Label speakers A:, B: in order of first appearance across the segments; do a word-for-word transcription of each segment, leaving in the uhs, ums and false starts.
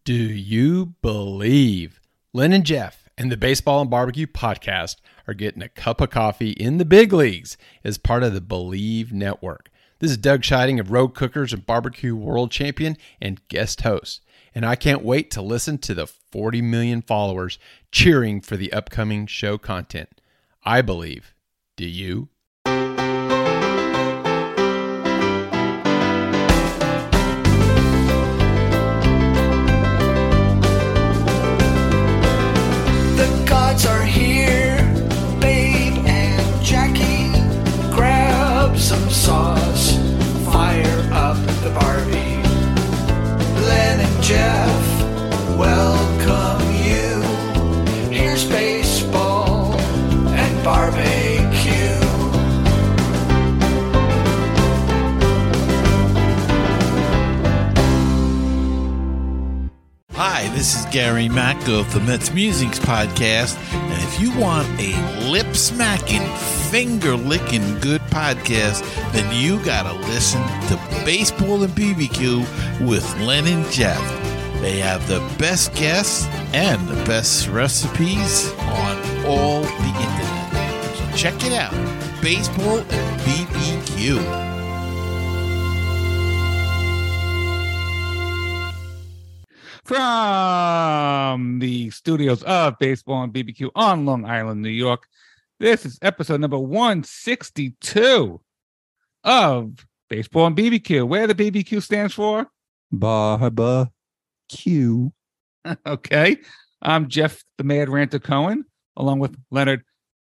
A: Do you believe Len and Jeff and the Baseball and Barbecue podcast are getting a cup of coffee in the big leagues as part of the Believe Network? This is Doug Scheiding of Rogue Cookers and Barbecue World Champion and guest host. And I can't wait to listen to the forty million followers cheering for the upcoming show content. I believe. Do you?
B: Are here, Babe and Jackie. Grab some sauce, fire up the Barbie. Len and Jeff welcome you. Here's baseball and barbecue.
C: Hi, this is Gary Mack of the Mets Musings podcast, and if you want a lip-smacking, finger-licking good podcast, then you gotta listen to Baseball and B B Q with Len and Jeff. They have the best guests and the best recipes on all the internet. So check it out, Baseball and B B Q.
D: From the studios of Baseball and B B Q on Long Island, New York, this is episode number one sixty-two of Baseball and B B Q, where the B B Q stands for
E: Barbecue.
D: Okay. I'm Jeff the Mad Ranter Cohen, along with Leonard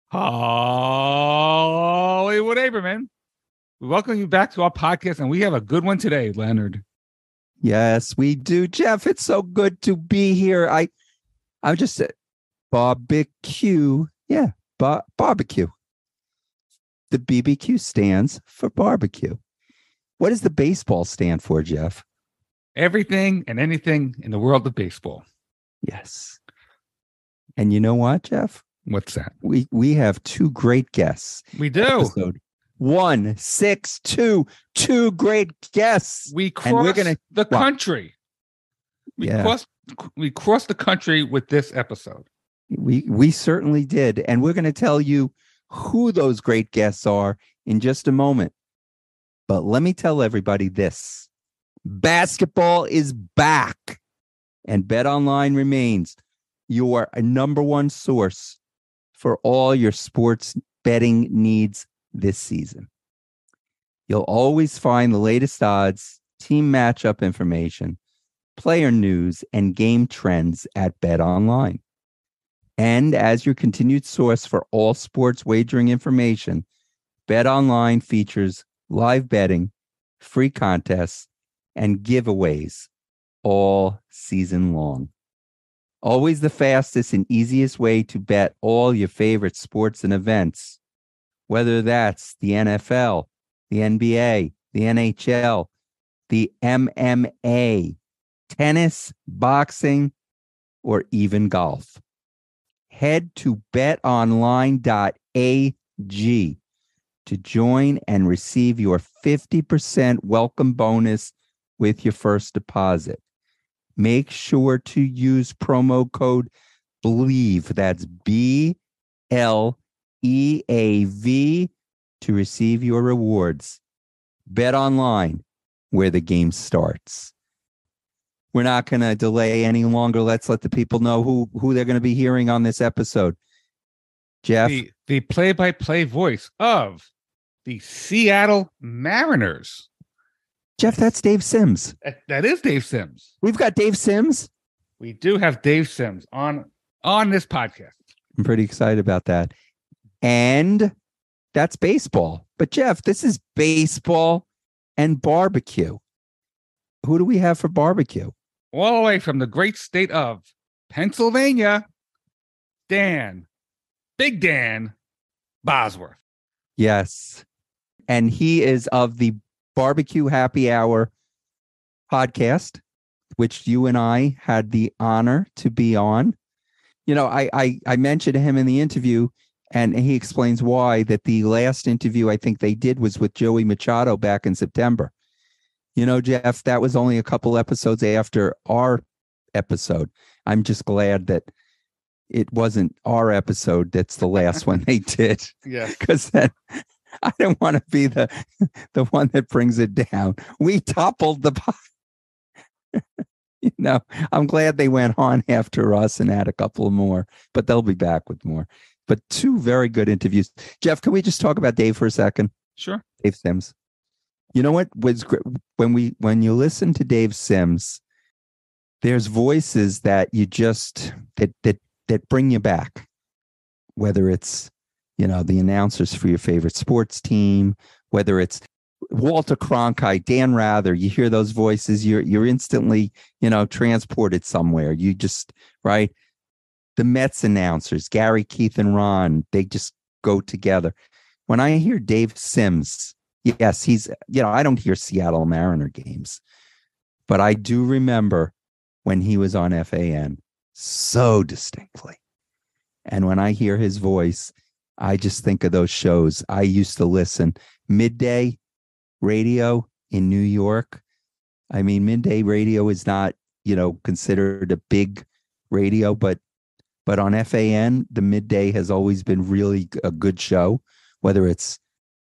D: Hollywood Aberman. We welcome you back to our podcast, and we have a good one today, Leonard.
E: Yes, we do, Jeff. It's so good to be here. I, I just said barbecue. Yeah, bar- barbecue. The B B Q stands for barbecue. What does the baseball stand for, Jeff?
D: Everything and anything in the world of baseball.
E: Yes. And you know what, Jeff?
D: What's that?
E: We we have two great guests.
D: We do.
E: Episode One, six, two, two great guests.
D: We crossed
E: And we're gonna,
D: the
E: well,
D: country. We
E: yeah.
D: crossed we crossed the country with this episode.
E: We we certainly did. And we're going to tell you who those great guests are in just a moment. But let me tell everybody this. Basketball is back. And BetOnline remains your number one source for all your sports betting needs this season. You'll always find the latest odds, team matchup information, player news, and game trends at BetOnline. And as your continued source for all sports wagering information, BetOnline features live betting, free contests, and giveaways all season long. Always the fastest and easiest way to bet all your favorite sports and events. Whether that's the N F L, the N B A, the N H L, the M M A, tennis, boxing, or even golf. Head to bet online dot a g to join and receive your fifty percent welcome bonus with your first deposit. Make sure to use promo code BELIEVE, that's B L E A V, to receive your rewards. Bet online, where the game starts. We're not going to delay any longer. Let's let the people know who, who they're going to be hearing on this episode. Jeff?
D: The, the play-by-play voice of the Seattle Mariners.
E: Jeff, that's Dave Sims.
D: That, that is Dave Sims.
E: We've got Dave Sims.
D: We do have Dave Sims on, on this podcast.
E: I'm pretty excited about that. And that's baseball. But Jeff, this is baseball and barbecue. Who do we have for barbecue?
D: All the way from the great state of Pennsylvania, Dan, Big Dan Bosworth.
E: Yes. And he is of the Barbecue Happy Hour podcast, which you and I had the honor to be on. You know, I I, I mentioned him in the interview, and he explains why, that the last interview I think they did was with Joey Machado back in September. You know, Jeff, that was only a couple episodes after our episode. I'm just glad that it wasn't our episode that's the last one they did.
D: Yeah.
E: Because then I don't want to be the the one that brings it down. We toppled the pod. You know, I'm glad they went on after us and had a couple more, but they'll be back with more. But two very good interviews. Jeff, can we just talk about Dave for a second?
D: Sure.
E: Dave Sims. You know what was great? When we when you listen to Dave Sims, there's voices that you just that that that bring you back. Whether it's, you know, the announcers for your favorite sports team, whether it's Walter Cronkite, Dan Rather, you hear those voices, you're you're instantly, you know, transported somewhere. You just, right? The Mets announcers, Gary, Keith, and Ron, they just go together. When I hear Dave Sims, yes, he's, you know, I don't hear Seattle Mariner games, but I do remember when he was on F A N so distinctly. And when I hear his voice, I just think of those shows. I used to listen midday radio in New York. I mean, midday radio is not, you know, considered a big radio, but but on F A N, the midday has always been really a good show, whether it's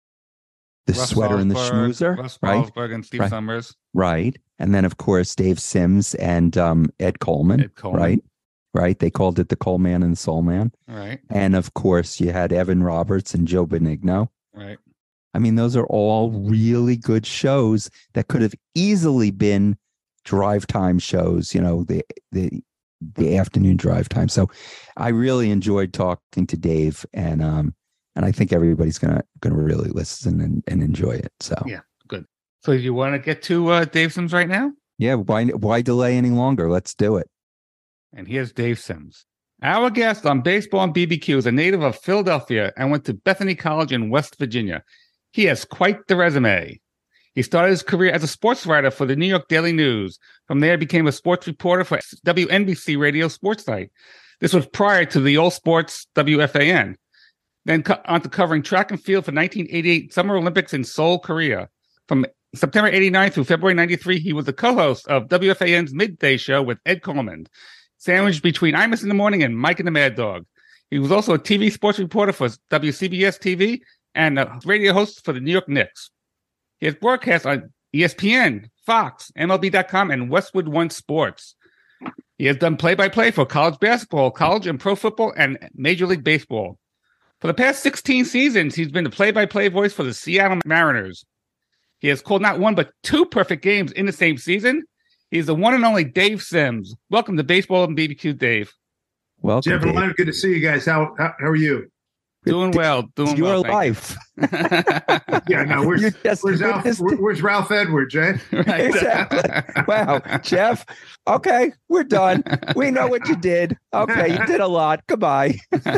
E: the
D: Russ
E: sweater and the
D: Salzberg,
E: schmoozer,
D: Russ
E: right?
D: Salzberg and Steve
E: Right.
D: Summers.
E: Right. And then, of course, Dave Sims and um, Ed Coleman,
D: Ed Coleman.
E: right? Right. They called it the Coleman and the Soul Man.
D: Right.
E: And, of course, you had Evan Roberts and Joe Benigno.
D: Right.
E: I mean, those are all really good shows that could have easily been drive time shows, you know, the the the afternoon drive time. So I really enjoyed talking to Dave, and um and I think everybody's gonna gonna really listen and, and enjoy it. So
D: Yeah. Good. So you want to get to uh, Dave Sims right now?
E: yeah, why why delay any longer? Let's do it.
D: And here's Dave Sims. Our guest on Baseball and B B Q is a native of Philadelphia and went to Bethany College in West Virginia. He has quite the resume. He started his career as a sports writer for the New York Daily News. From there, became a sports reporter for W N B C radio sports site. This was prior to the All Sports W F A N. Then co- on to covering track and field for nineteen eighty-eight Summer Olympics in Seoul, Korea. From September eighty-nine through February ninety-three, he was the co-host of W F A N's Midday Show with Ed Coleman, sandwiched between Imus in the Morning and Mike and the Mad Dog. He was also a T V sports reporter for W C B S T V and a radio host for the New York Knicks. He has broadcast on E S P N, Fox, M L B dot com, and Westwood One Sports. He has done play-by-play for college basketball, college and pro football, and Major League Baseball. For the past sixteen seasons, he's been the play-by-play voice for the Seattle Mariners. He has called not one but two perfect games in the same season. He's the one and only Dave Sims. Welcome to Baseball and B B Q, Dave.
E: Welcome,
F: Jeff and
E: Dave.
F: Leonard, good to see you guys. How how, how are you?
D: Doing well. Doing
E: It's your
D: well. thank
E: life.
D: you.
F: Yeah, no, where's
E: You just
F: where's, Alf,
E: witnessed
F: where-
E: it.
F: where's Ralph Edwards, eh?
D: Right.
E: Exactly. Wow, Jeff. Okay, we're done. We know what you did. Okay, you did a lot. Goodbye.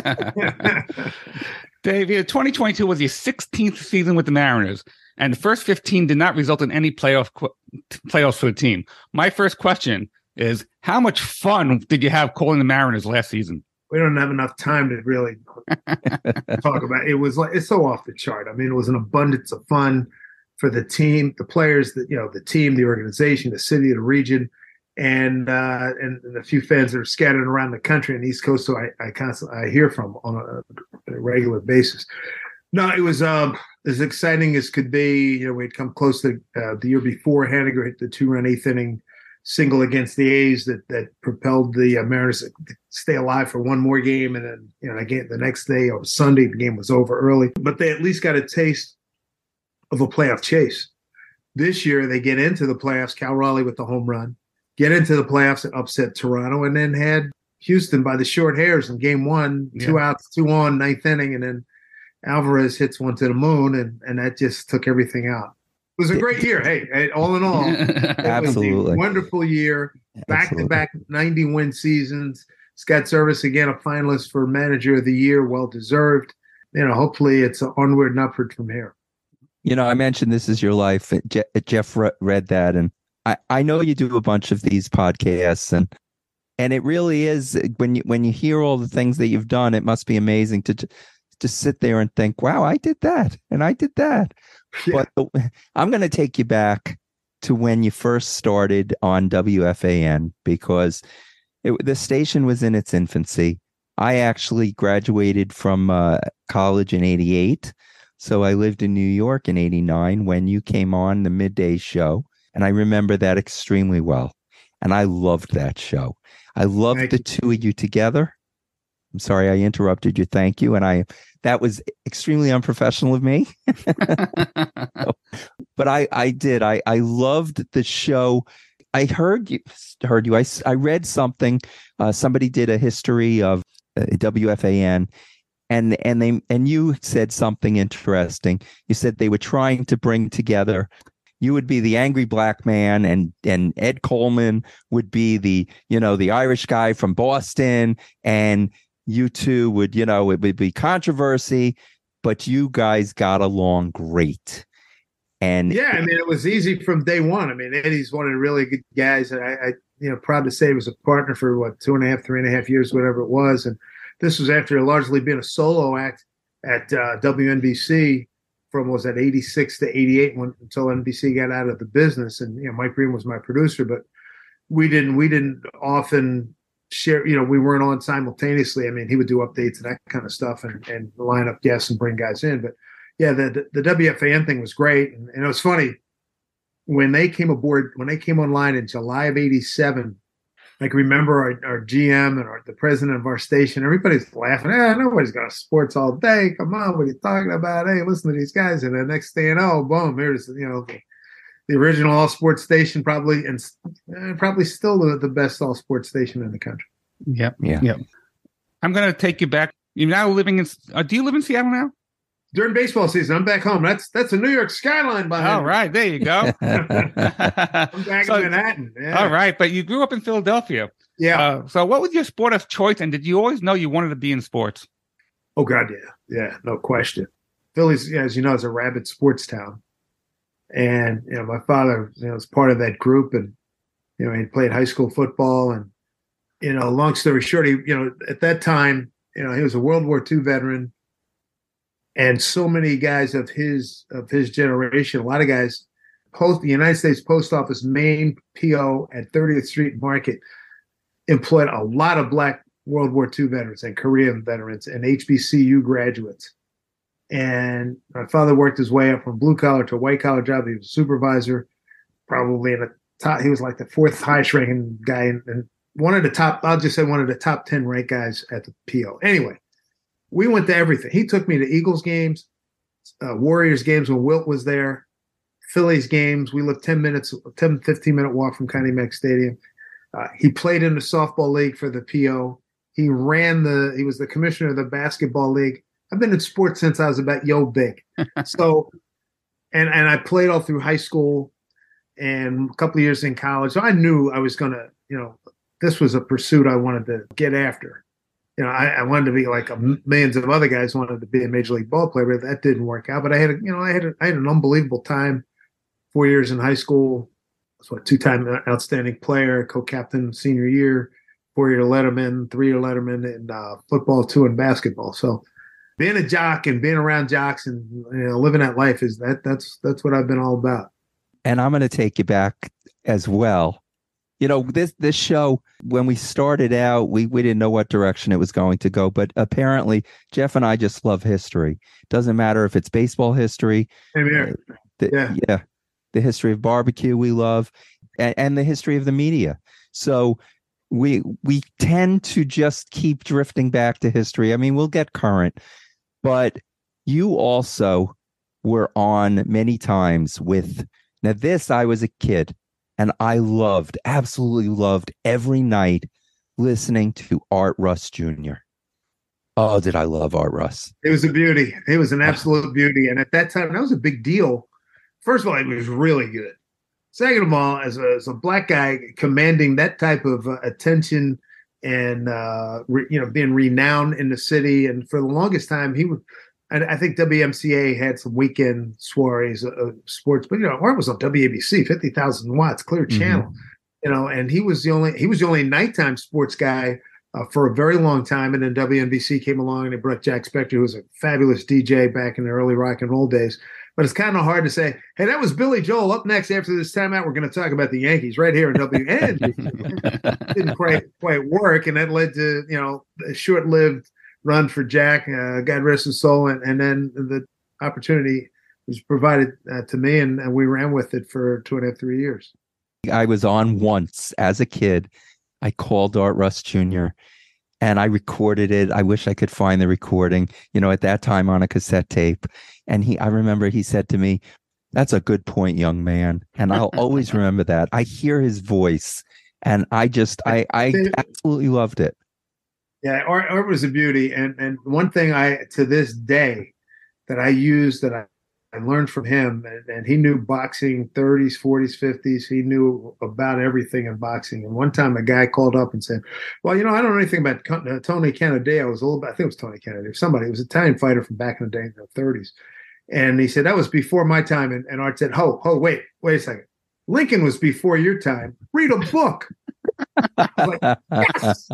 D: Dave, yeah, twenty twenty-two was your sixteenth season with the Mariners, and the first fifteen did not result in any playoff qu- playoffs for the team. My first question is, how much fun did you have calling the Mariners last season?
F: We don't have enough time to really talk about it. It was like it's so off the chart. I mean, it was an abundance of fun for the team, the players, that you know, the team, the organization, the city, the region, and uh, and, and a few fans that are scattered around the country and the East Coast. So I, I constantly I hear from on a, a regular basis. No, it was um, as exciting as could be. You know, we'd come close to uh, the year before. Haniger hit the two-run eighth inning single against the A's that that propelled the uh, Mariners to stay alive for one more game, and then you know again the next day on Sunday the game was over early, but they at least got a taste of a playoff chase. This year they get into the playoffs. Cal Raleigh with the home run, get into the playoffs and upset Toronto, and then had Houston by the short hairs in game one, two
D: Yeah.
F: outs, two on, ninth inning, and then Alvarez hits one to the moon, and and that just took everything out. It was a great year. Hey, hey, all in all, it
E: Absolutely.
F: was a wonderful year. Back to back ninety win seasons. Scott Service again a finalist for Manager of the Year, well deserved. You know, hopefully it's onward and upward from here.
E: You know, I mentioned This Is Your Life. Je- Jeff re- read that, and I, I know you do a bunch of these podcasts, and and it really is when you when you hear all the things that you've done, it must be amazing to to, to sit there and think, wow, I did that, and I did that.
F: Yeah.
E: But the, I'm going to take you back to when you first started on W F A N because it, the station was in its infancy. I actually graduated from uh, college in eighty-eight. So I lived in New York in eighty-nine when you came on the midday show. And I remember that extremely well. And I loved that show. I loved
F: Thank
E: the
F: you.
E: two of you together. I'm sorry I interrupted you. Thank you. And I that was extremely unprofessional of me. But I, I did. I, I loved the show. I heard you. Heard you. I, I read something. Uh, somebody did a history of uh, W F A N, and and they and you said something interesting. You said they were trying to bring together. You would be the angry black man, and and Ed Coleman would be the you know the Irish guy from Boston, and you two would you know it would be controversy, but you guys got along great. And
F: Yeah, I mean, it was easy from day one. I mean, Eddie's one of the really good guys, and I, I, you know, proud to say he was a partner for what two and a half, three and a half years, whatever it was. And this was after largely being a solo act at uh, W N B C from was that eighty-six to eighty-eight when, until N B C got out of the business. And you know, Mike Green was my producer, but we didn't we didn't often share. You know, we weren't on simultaneously. I mean, he would do updates and that kind of stuff, and and line up guests and bring guys in, but. Yeah, the, the the W F A N thing was great, and, and it was funny when they came aboard when they came online in July of eighty-seven. I can remember our, our G M and our, the president of our station. Everybody's laughing. Ah, nobody's got sports all day. Come on, what are you talking about? Hey, listen to these guys. And the next thing you know, boom, here's you know the, the original all sports station, probably and uh, probably still the, the best all sports station in the country.
D: Yep.
E: Yeah.
D: Yep. I'm gonna take you back. You're now living in. Uh, do you live in Seattle now?
F: During baseball season, I'm back home. That's that's a New York skyline behind
D: All
F: me.
D: right, there you go.
F: I'm back
D: So-
F: in Manhattan. Yeah.
D: All right, but you grew up in Philadelphia.
F: Yeah.
D: Uh, so, what was your sport of choice, and did you always know you wanted to be in sports?
F: Oh God, yeah, yeah, no question. Philly's, as you know, is a rabid sports town, and you know my father, you know, was part of that group, and you know he played high school football, and you know, long story short, he, you know, at that time, you know, he was a World War Two veteran, and so many guys of his of his generation, a lot of guys, post the United States Post Office main P O at thirtieth Street Market employed a lot of black World War Two veterans and Korean veterans and H B C U graduates. And my father worked his way up from blue collar to a white collar job. He was a supervisor, probably in the top. He was like the fourth highest ranking guy, and, and one of the top. I'll just say one of the top ten ranked guys at the P O. Anyway, we went to everything. He took me to Eagles games, uh, Warriors games when Wilt was there, Phillies games. We lived ten minutes, ten, fifteen minute walk from Connie Mack Stadium. Uh, he played in the softball league for the P O. He ran the, he was the commissioner of the basketball league. I've been in sports since I was about yo big. So, and, and I played all through high school and a couple of years in college. So I knew I was going to, you know, this was a pursuit I wanted to get after. You know, I, I wanted to be like a, millions of other guys wanted to be a major league ball player, but that didn't work out. But I had, a, you know, I had, a, I had an unbelievable time. Four years in high school. I was a two-time outstanding player, co-captain senior year, four-year Letterman, three-year Letterman in uh, football, two in basketball. So being a jock and being around jocks and you know, living that life is that that's that's what I've been all about.
E: And I'm going to take you back as well. You know, this this show, when we started out, we, we didn't know what direction it was going to go. But apparently, Jeff and I just love history. Doesn't matter if it's baseball history.
F: Same here.
E: Uh, the,
F: Yeah.
E: yeah. The history of barbecue we love, and, and the history of the media. So we we tend to just keep drifting back to history. I mean, we'll get current, but you also were on many times with, now this, I was a kid and I loved, absolutely loved every night listening to Art Russ Junior Oh, did I love Art Russ?
F: It was a beauty. It was an absolute beauty. And at that time, that was a big deal. First of all, it was really good. Second of all, as a, as a black guy commanding that type of uh, attention and, uh, re, you know, being renowned in the city. And for the longest time, he would, I, I think W M C A had some weekend soirees of, of sports, but, you know, Art was on W A B C, fifty thousand watts, clear channel, mm-hmm. you know, and he was the only, he was the only nighttime sports guy uh, for a very long time. And then W N B C came along and they brought Jack Spector, who was a fabulous D J back in the early rock and roll days. But it's kind of hard to say, hey, that was Billy Joel. Up next after this timeout, we're going to talk about the Yankees right here in W N. Didn't quite quite work, and that led to, you know, a short-lived run for Jack, uh, God rest his soul, and, and then the opportunity was provided uh, to me, and, and we ran with it for two and a half, three years.
E: I was on once as a kid. I called Art Russ Junior and I recorded it. I wish I could find the recording, you know, at that time on a cassette tape. And he, I remember he said to me, "That's a good point, young man." And I'll always remember that. I hear his voice and I just, I, I absolutely loved it.
F: Yeah, Art, Art was a beauty. And, and one thing I, to this day, that I use that I, I learned from him, and, and he knew boxing thirties, forties, fifties. He knew about everything in boxing. And one time a guy called up and said, "Well, you know, I don't know anything about uh, Tony Canadeo." I was a little bit, I think it was Tony Canadeo, somebody. It was an Italian fighter from back in the day in the thirties. And he said, "That was before my time." And, and Art said, "Ho, ho, wait, wait a second. Lincoln was before your time. Read a book." I was like, yes,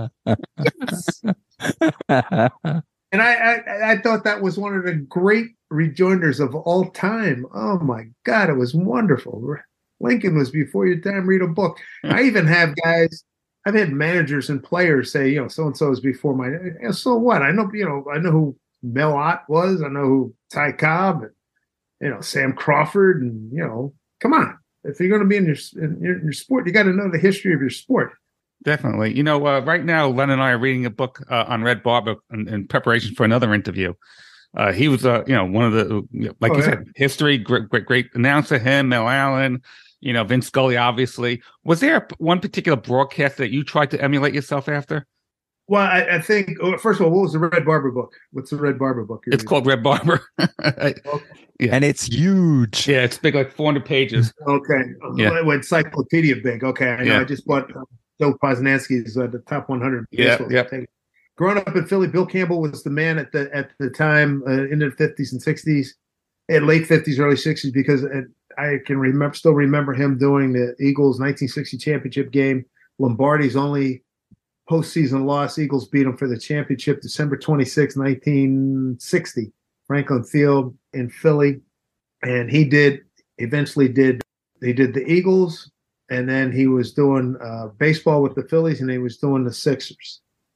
F: yes. And I, I, I thought that was one of the great rejoinders of all time. Oh my God, it was wonderful. Lincoln was before your time. Read a book. I even have guys. I've had managers and players say, you know, so and so is before my. And so what? I know, you know, I know who Mel Ott was. I know who Ty Cobb and, you know, Sam Crawford, and, you know, come on. If you're going to be in your in your, in your sport, you got to know the history of your sport.
D: Definitely. You know, uh, right now, Len and I are reading a book uh, on Red Barber in, in preparation for another interview. Uh, he was, uh, you know, one of the, you know, like oh, you yeah. said, history, great, great, great announcer, him, Mel Allen, you know, Vince Scully, obviously. Was there one particular broadcast that you tried to emulate yourself after?
F: Well, I, I think, first of all, what was the Red Barber book? What's the Red Barber book?
D: It's reading? Called Red Barber.
F: Okay.
E: Yeah. And it's huge.
D: Yeah, it's big, like four hundred pages.
F: Okay.
D: Yeah.
F: Well, encyclopedia big. Okay. I know. Yeah. I just bought uh, Joe Posnanski's uh, the top one hundred.
D: Yeah. Yeah.
F: Growing up in Philly, Bill Campbell was the man at the at the time uh, in the fifties and sixties, and late fifties, early sixties, because uh, I can remember, still remember him doing the Eagles nineteen sixty championship game. Lombardi's only postseason loss. Eagles beat them for the championship, December twenty-sixth, nineteen sixty, Franklin Field in Philly. And he did eventually did he did the Eagles, and then he was doing uh, baseball with the Phillies, and he was doing the Sixers.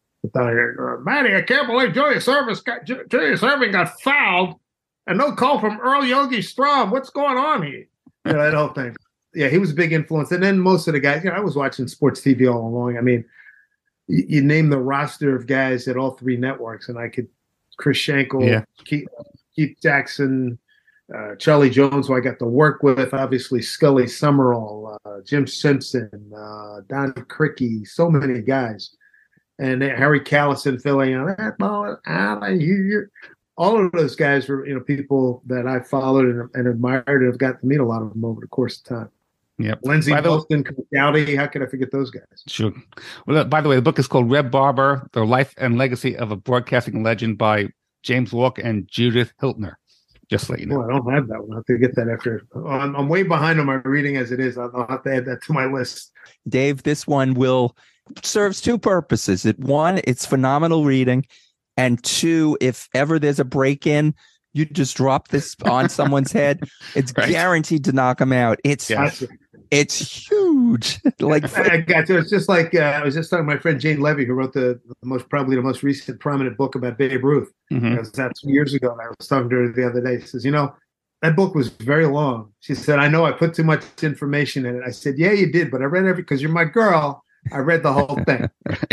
F: Uh, Matty, I can't believe Julius Erving got Julius Erving got fouled, and no call from Earl Yogi Strom. What's going on here? You know, that whole thing. Yeah, he was a big influence. And then most of the guys, you know, I was watching sports T V all along. I mean, you, you name the roster of guys at all three networks, and I could Chris Schenkel,
D: yeah.
F: Keith, Keith Jackson, uh, Charlie Jones, who I got to work with, obviously Scully Summerall, uh, Jim Simpson, uh, Donnie Criqui, so many guys. And Harry Callison filling out that ball out of here. All of those guys were, you know, people that I followed and, and admired, and have got to meet a lot of them over the course of time.
D: Yep.
F: Lindsey Wilson, Dowdy, how could I forget those guys?
D: Sure. Well, by the way, the book is called Red Barber: The Life and Legacy of a Broadcasting Legend by James Walk and Judith Hiltner. Just let you know.
F: Oh, I don't have that one. I'll have to get that after. I'm, I'm way behind on my reading as it is. I'll, I'll have to add that to my list.
E: Dave, this one will serves two purposes. It one, it's phenomenal reading, and two, if ever there's a break-in, you just drop this on someone's head. It's right. guaranteed to knock them out. It's yes. it's huge. Like
F: I got you. It's just like uh, I was just talking to my friend Jane Levy, who wrote the, the most probably the most recent prominent book about Babe Ruth.
D: Mm-hmm.
F: It was that two years ago, and I was talking to her the other day. She says, "You know, that book was very long." She said, "I know I put too much information in it." I said, "Yeah, you did, but I read every because you're my girl. I read the whole thing."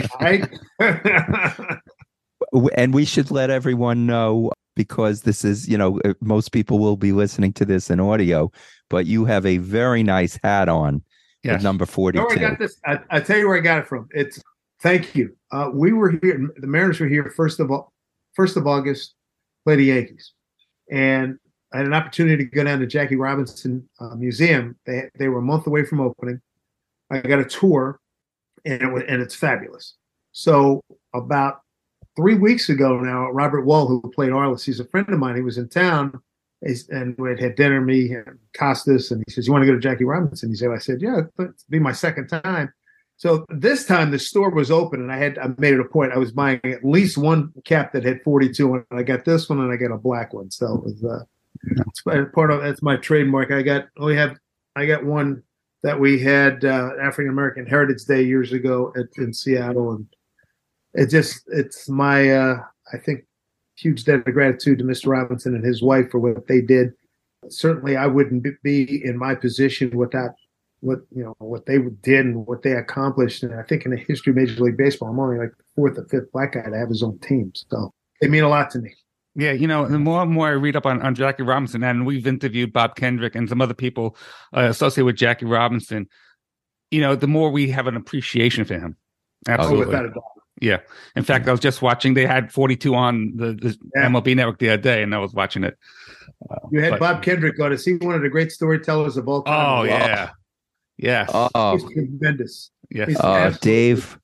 F: Right?
E: And we should let everyone know, because this is, you know, most people will be listening to this in audio, but you have a very nice hat on. Yes. With number forty-two.
F: Where I got this, I, I tell you where I got it from. It's thank you. Uh, we were here. The Mariners were here first of all, first of August, play the Yankees, and I had an opportunity to go down to Jackie Robinson uh, Museum. They they were a month away from opening. I got a tour, and it was, and it's fabulous. So about three weeks ago now, Robert Wall, who played Arliss, he's a friend of mine. He was in town, and we had dinner, me and Costas, and he says, "You want to go to Jackie Robinson?" He said, I said, "Yeah, it'll be my second time." So this time the store was open, and I had I made it a point. I was buying at least one cap that had forty-two, and I got this one, and I got a black one. So it was uh, It's part of that's my trademark. I got we have I got one that we had uh, African American Heritage Day years ago at, in Seattle, and it just it's my uh, I think huge debt of gratitude to Mister Robinson and his wife for what they did. Certainly, I wouldn't be in my position without what you know what they did and what they accomplished. And I think in the history of Major League Baseball, I'm only like the fourth or fifth black guy to have his own team. So they mean a lot to me.
D: Yeah, you know, the more and more I read up on, on Jackie Robinson, and we've interviewed Bob Kendrick and some other people uh, associated with Jackie Robinson, you know, the more we have an appreciation for him. Absolutely.
F: Oh, without a doubt.
D: Yeah. In fact, I was just watching, they had forty-two on the, the
F: Yeah.
D: M L B Network the other day, and I was watching it. Uh,
F: You had
D: but-
F: Bob Kendrick on. Is he one of the great storytellers of all time?
D: Oh, yeah. Yes.
E: Oh,
F: He's tremendous.
D: yes.
F: he's-
E: oh,
F: absolutely.
E: Dave.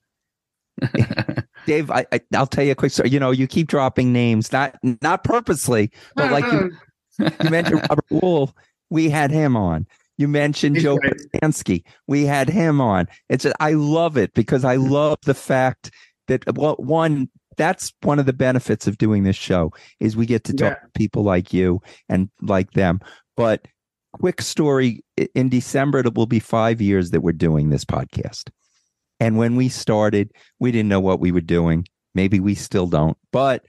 E: Dave, I, I, I'll tell you a quick story. You know, you keep dropping names, not not purposely, but like you, you mentioned Robert Wool, we had him on. You mentioned
F: He's
E: Joe
F: great.
E: Krasansky, we had him on. It's a, I love it because I love the fact that well, one that's one of the benefits of doing this show is we get to talk
F: Yeah.
E: to people like you and like them. But quick story: in December, it will be five years that we're doing this podcast. And when we started, we didn't know what we were doing. Maybe we still don't, but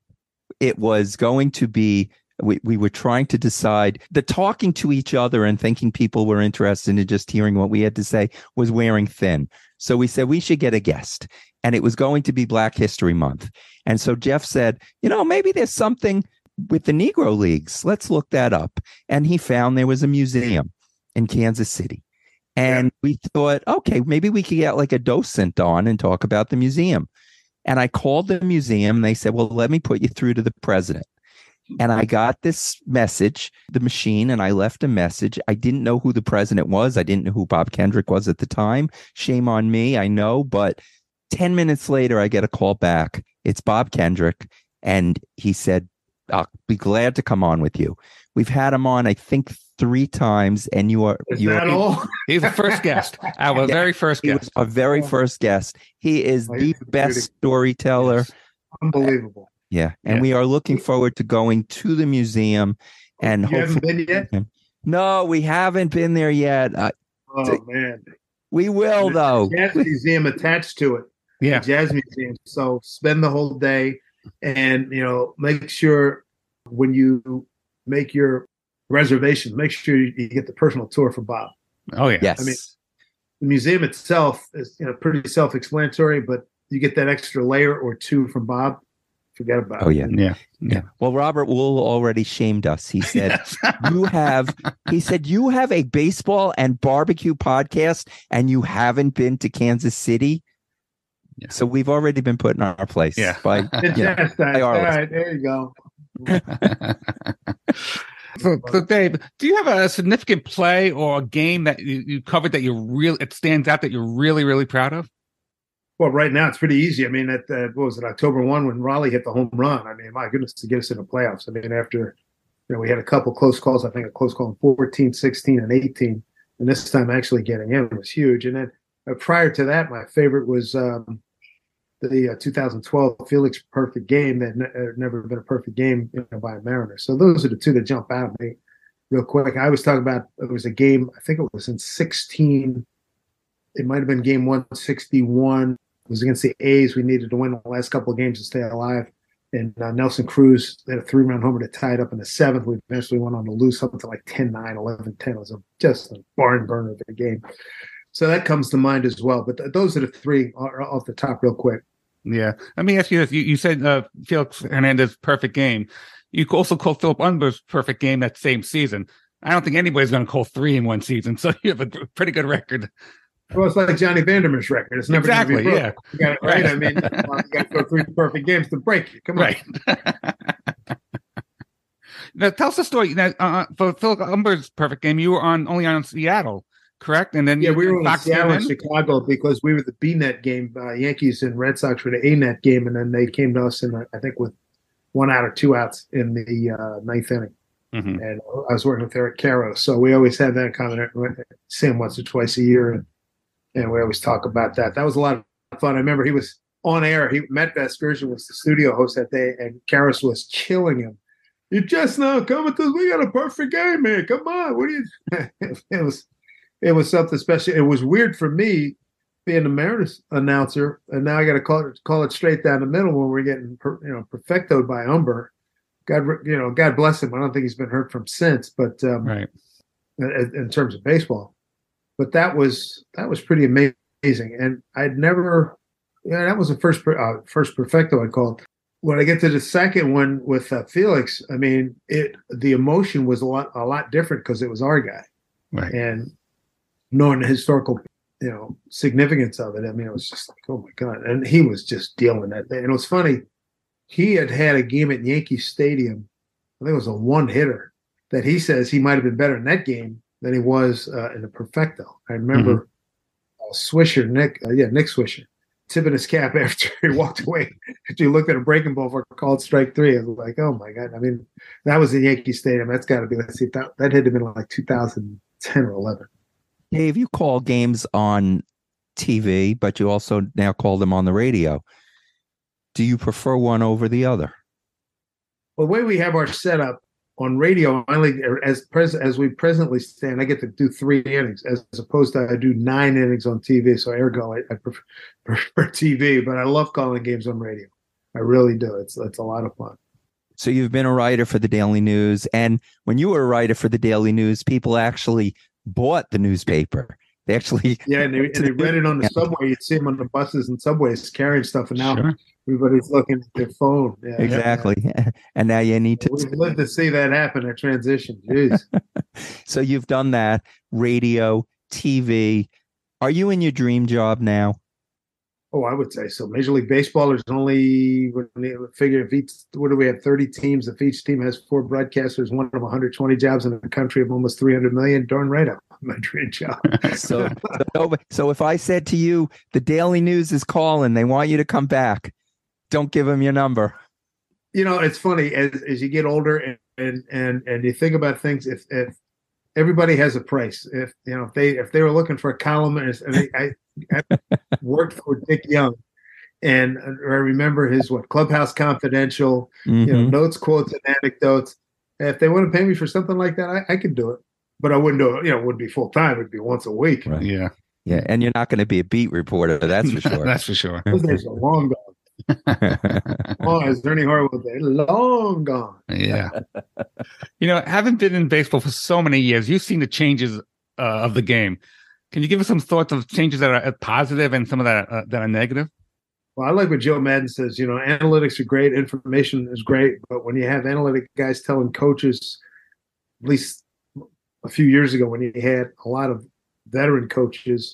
E: it was going to be, we, we were trying to decide. The talking to each other and thinking people were interested in just hearing what we had to say was wearing thin. So we said we should get a guest, and it was going to be Black History Month. And so Jeff said, you know, maybe there's something with the Negro Leagues. Let's look that up. And he found there was a museum in Kansas City. And we thought, okay, maybe we could get like a docent on and talk about the museum. And I called the museum. And they said, well, let me put you through to the president. And I got this message, the machine, and I left a message. I didn't know who the president was. I didn't know who Bob Kendrick was at the time. Shame on me, I know. But ten minutes later, I get a call back. It's Bob Kendrick. And he said, I'll be glad to come on with you. We've had him on, I think, three times, and you are
F: Is
E: you
F: that
E: are
F: all?
D: He's the first guest, our
E: Yeah.
D: very first
E: he was
D: guest.
E: our very first guest. He is
F: Oh,
E: the
F: he's
E: best
F: beauty.
E: storyteller.
D: Yes.
F: Unbelievable.
E: Yeah, and
D: Yeah.
E: we are looking forward to going to the museum, and
F: You haven't
E: hopefully,
F: been yet?
E: no, we haven't been there yet. Uh,
F: Oh man.
E: we will though.
F: Jazz museum attached to it.
D: Yeah.
F: The Jazz Museum. So spend the whole day, and you know, make sure when you make your reservation, make sure you get the personal tour for Bob.
D: Oh, yeah.
E: Yes,
F: I mean, The museum itself is, you know, pretty self-explanatory, but you get that extra layer or two from Bob. Forget about
E: Oh,
F: it.
E: yeah.
D: Yeah.
E: yeah. Well, Robert Wool already shamed us. He said you have. He said you have a baseball and barbecue podcast, and you haven't been to Kansas City.
D: Yeah.
E: So we've already been put in our place.
D: Yeah.
E: By
F: Good
E: yeah.
F: chastised.
E: They
F: All
E: are.
F: right, there you go.
D: So, so Dave, do you have a significant play or a game that you, you covered that you really it stands out that you're really really proud of?
F: Well, right now it's pretty easy. I mean, at uh, what was it, October first when Raleigh hit the home run? I mean, my goodness, to get us in the playoffs. I mean, after, you know, we had a couple close calls, I think a close call in fourteen, sixteen, and eighteen. And this time actually getting in was huge. And then uh, prior to that, my favorite was um, the uh, two thousand twelve Felix perfect game that ne- uh, never been a perfect game, you know, by a Mariner. So those are the two that jump out at me real quick. I was talking about, it was a game, I think it was in sixteen. It might have been game one sixty-one. It was against the A's. We needed to win the last couple of games to stay alive. And uh, Nelson Cruz had a three-run homer to tie it up in the seventh. We eventually went on to lose something like ten nine, eleven ten. It was a, just a barn burner of a game. So that comes to mind as well. But th- those are the three off the top real quick.
D: Yeah. Let me ask you this. You, you said uh, Felix Hernandez perfect game. You also called Philip Unber's perfect game that same season. I don't think anybody's going to call three in one season. So you have a pretty good record.
F: Well, it's like Johnny Vandermeer's record. It's never
D: Exactly,
F: going to be
D: yeah.
F: broken. You got it right.
D: Right.
F: I mean, well, you got to go three perfect games to break it. Come on.
D: Right. Now, tell us the story. Now, uh, for Philip Umber's perfect game, you were on only on Seattle, correct? And then
F: Yeah,
D: you,
F: we were in
D: Fox
F: Seattle
D: came
F: and Chicago because we were the B-net game. Uh, Yankees and Red Sox were the A-net game, and then they came to us, in, uh, I think, with one out or two outs in the uh, ninth inning.
D: Mhm.
F: And I was working with Eric Caro, so we always had that in common. See him once or twice a year, and, and we always talk about that. That was a lot of fun. I remember he was on air. He Matt Vasgersian was the studio host that day, and Karras was killing him "You just now coming to we got a perfect game, man. Come on, what do you?" it was it was something special. It was weird for me being the Mariners announcer, and now I got to call it call it straight down the middle when we're getting you know perfectoed by Umber. God, you know, God bless him. I don't think he's been heard from since, but um,
D: Right.
F: in, in terms of baseball, but that was that was pretty amazing, and I'd never. Yeah, that was the first uh, first perfecto I called. When I get to the second one with uh, Felix, I mean, it the emotion was a lot a lot different because it was our guy,
D: Right.
F: and knowing the historical, you know, significance of it. I mean, it was just like, oh my god, and he was just dealing that. And it was funny. He had had a game at Yankee Stadium. I think it was a one hitter that he says he might have been better in that game than he was uh, in the perfecto. I remember mm-hmm. uh, Swisher, Nick, uh, yeah, Nick Swisher, tipping his cap after he walked away. After you looked at a breaking ball for called strike three, I was like, oh my god! I mean, that was in Yankee Stadium. That's got to be. Let's see, that that had to have been like two thousand ten or eleven.
E: Dave, you call games on T V, but you also now call them on the radio. Do you prefer one over the other?
F: Well, the way we have our setup on radio, only as pres as we presently stand, I get to do three innings as opposed to I do nine innings on T V. So ergo, I, I prefer, prefer T V, but I love calling games on radio. I really do. It's it's a lot of fun.
E: So you've been a writer for the Daily News, and when you were a writer for the Daily News, people actually bought the newspaper. They actually
F: yeah, and they, and they read it on the subway. You'd see them on the buses and subways carrying stuff, and now
D: Sure.
F: everybody's looking at their phone. Yeah,
E: exactly. Yeah. And now you need to.
F: We've lived to see that happen, that transition. Jeez.
E: So you've done that, radio, T V. Are you in your dream job now?
F: Oh, I would say so. Major League Baseball, there's only, what do you figure, if each, what do we have, thirty teams? If each team has four broadcasters, one of one hundred twenty jobs in a country of almost three hundred million, darn right, I'm my dream job.
E: so, so, so if I said to you, the Daily News is calling, they want you to come back, don't give them your number.
F: You know, it's funny, as, as you get older and, and, and, and you think about things, if, if everybody has a price, if, you know, if they, if they were looking for a columnist, and they, I, I worked for Dick Young, and I remember his what Clubhouse Confidential, mm-hmm. you know, notes, quotes, and anecdotes. And if they want to pay me for something like that, I, I could do it, but I wouldn't do it. You know, it wouldn't be full time; it'd be once a week.
D: Right. Yeah,
E: yeah, and you're not going to be a beat reporter. That's for sure.
D: That's for sure.
F: Those days are long gone. Oh, as Ernie Harwood, they're long gone.
D: Yeah. You know, having been in baseball for so many years, you've seen the changes uh, of the game. Can you give us some thoughts of changes that are positive and some of that uh, that are negative?
F: Well, I like what Joe Madden says. You know, analytics are great, information is great, but when you have analytic guys telling coaches, at least a few years ago, when you had a lot of veteran coaches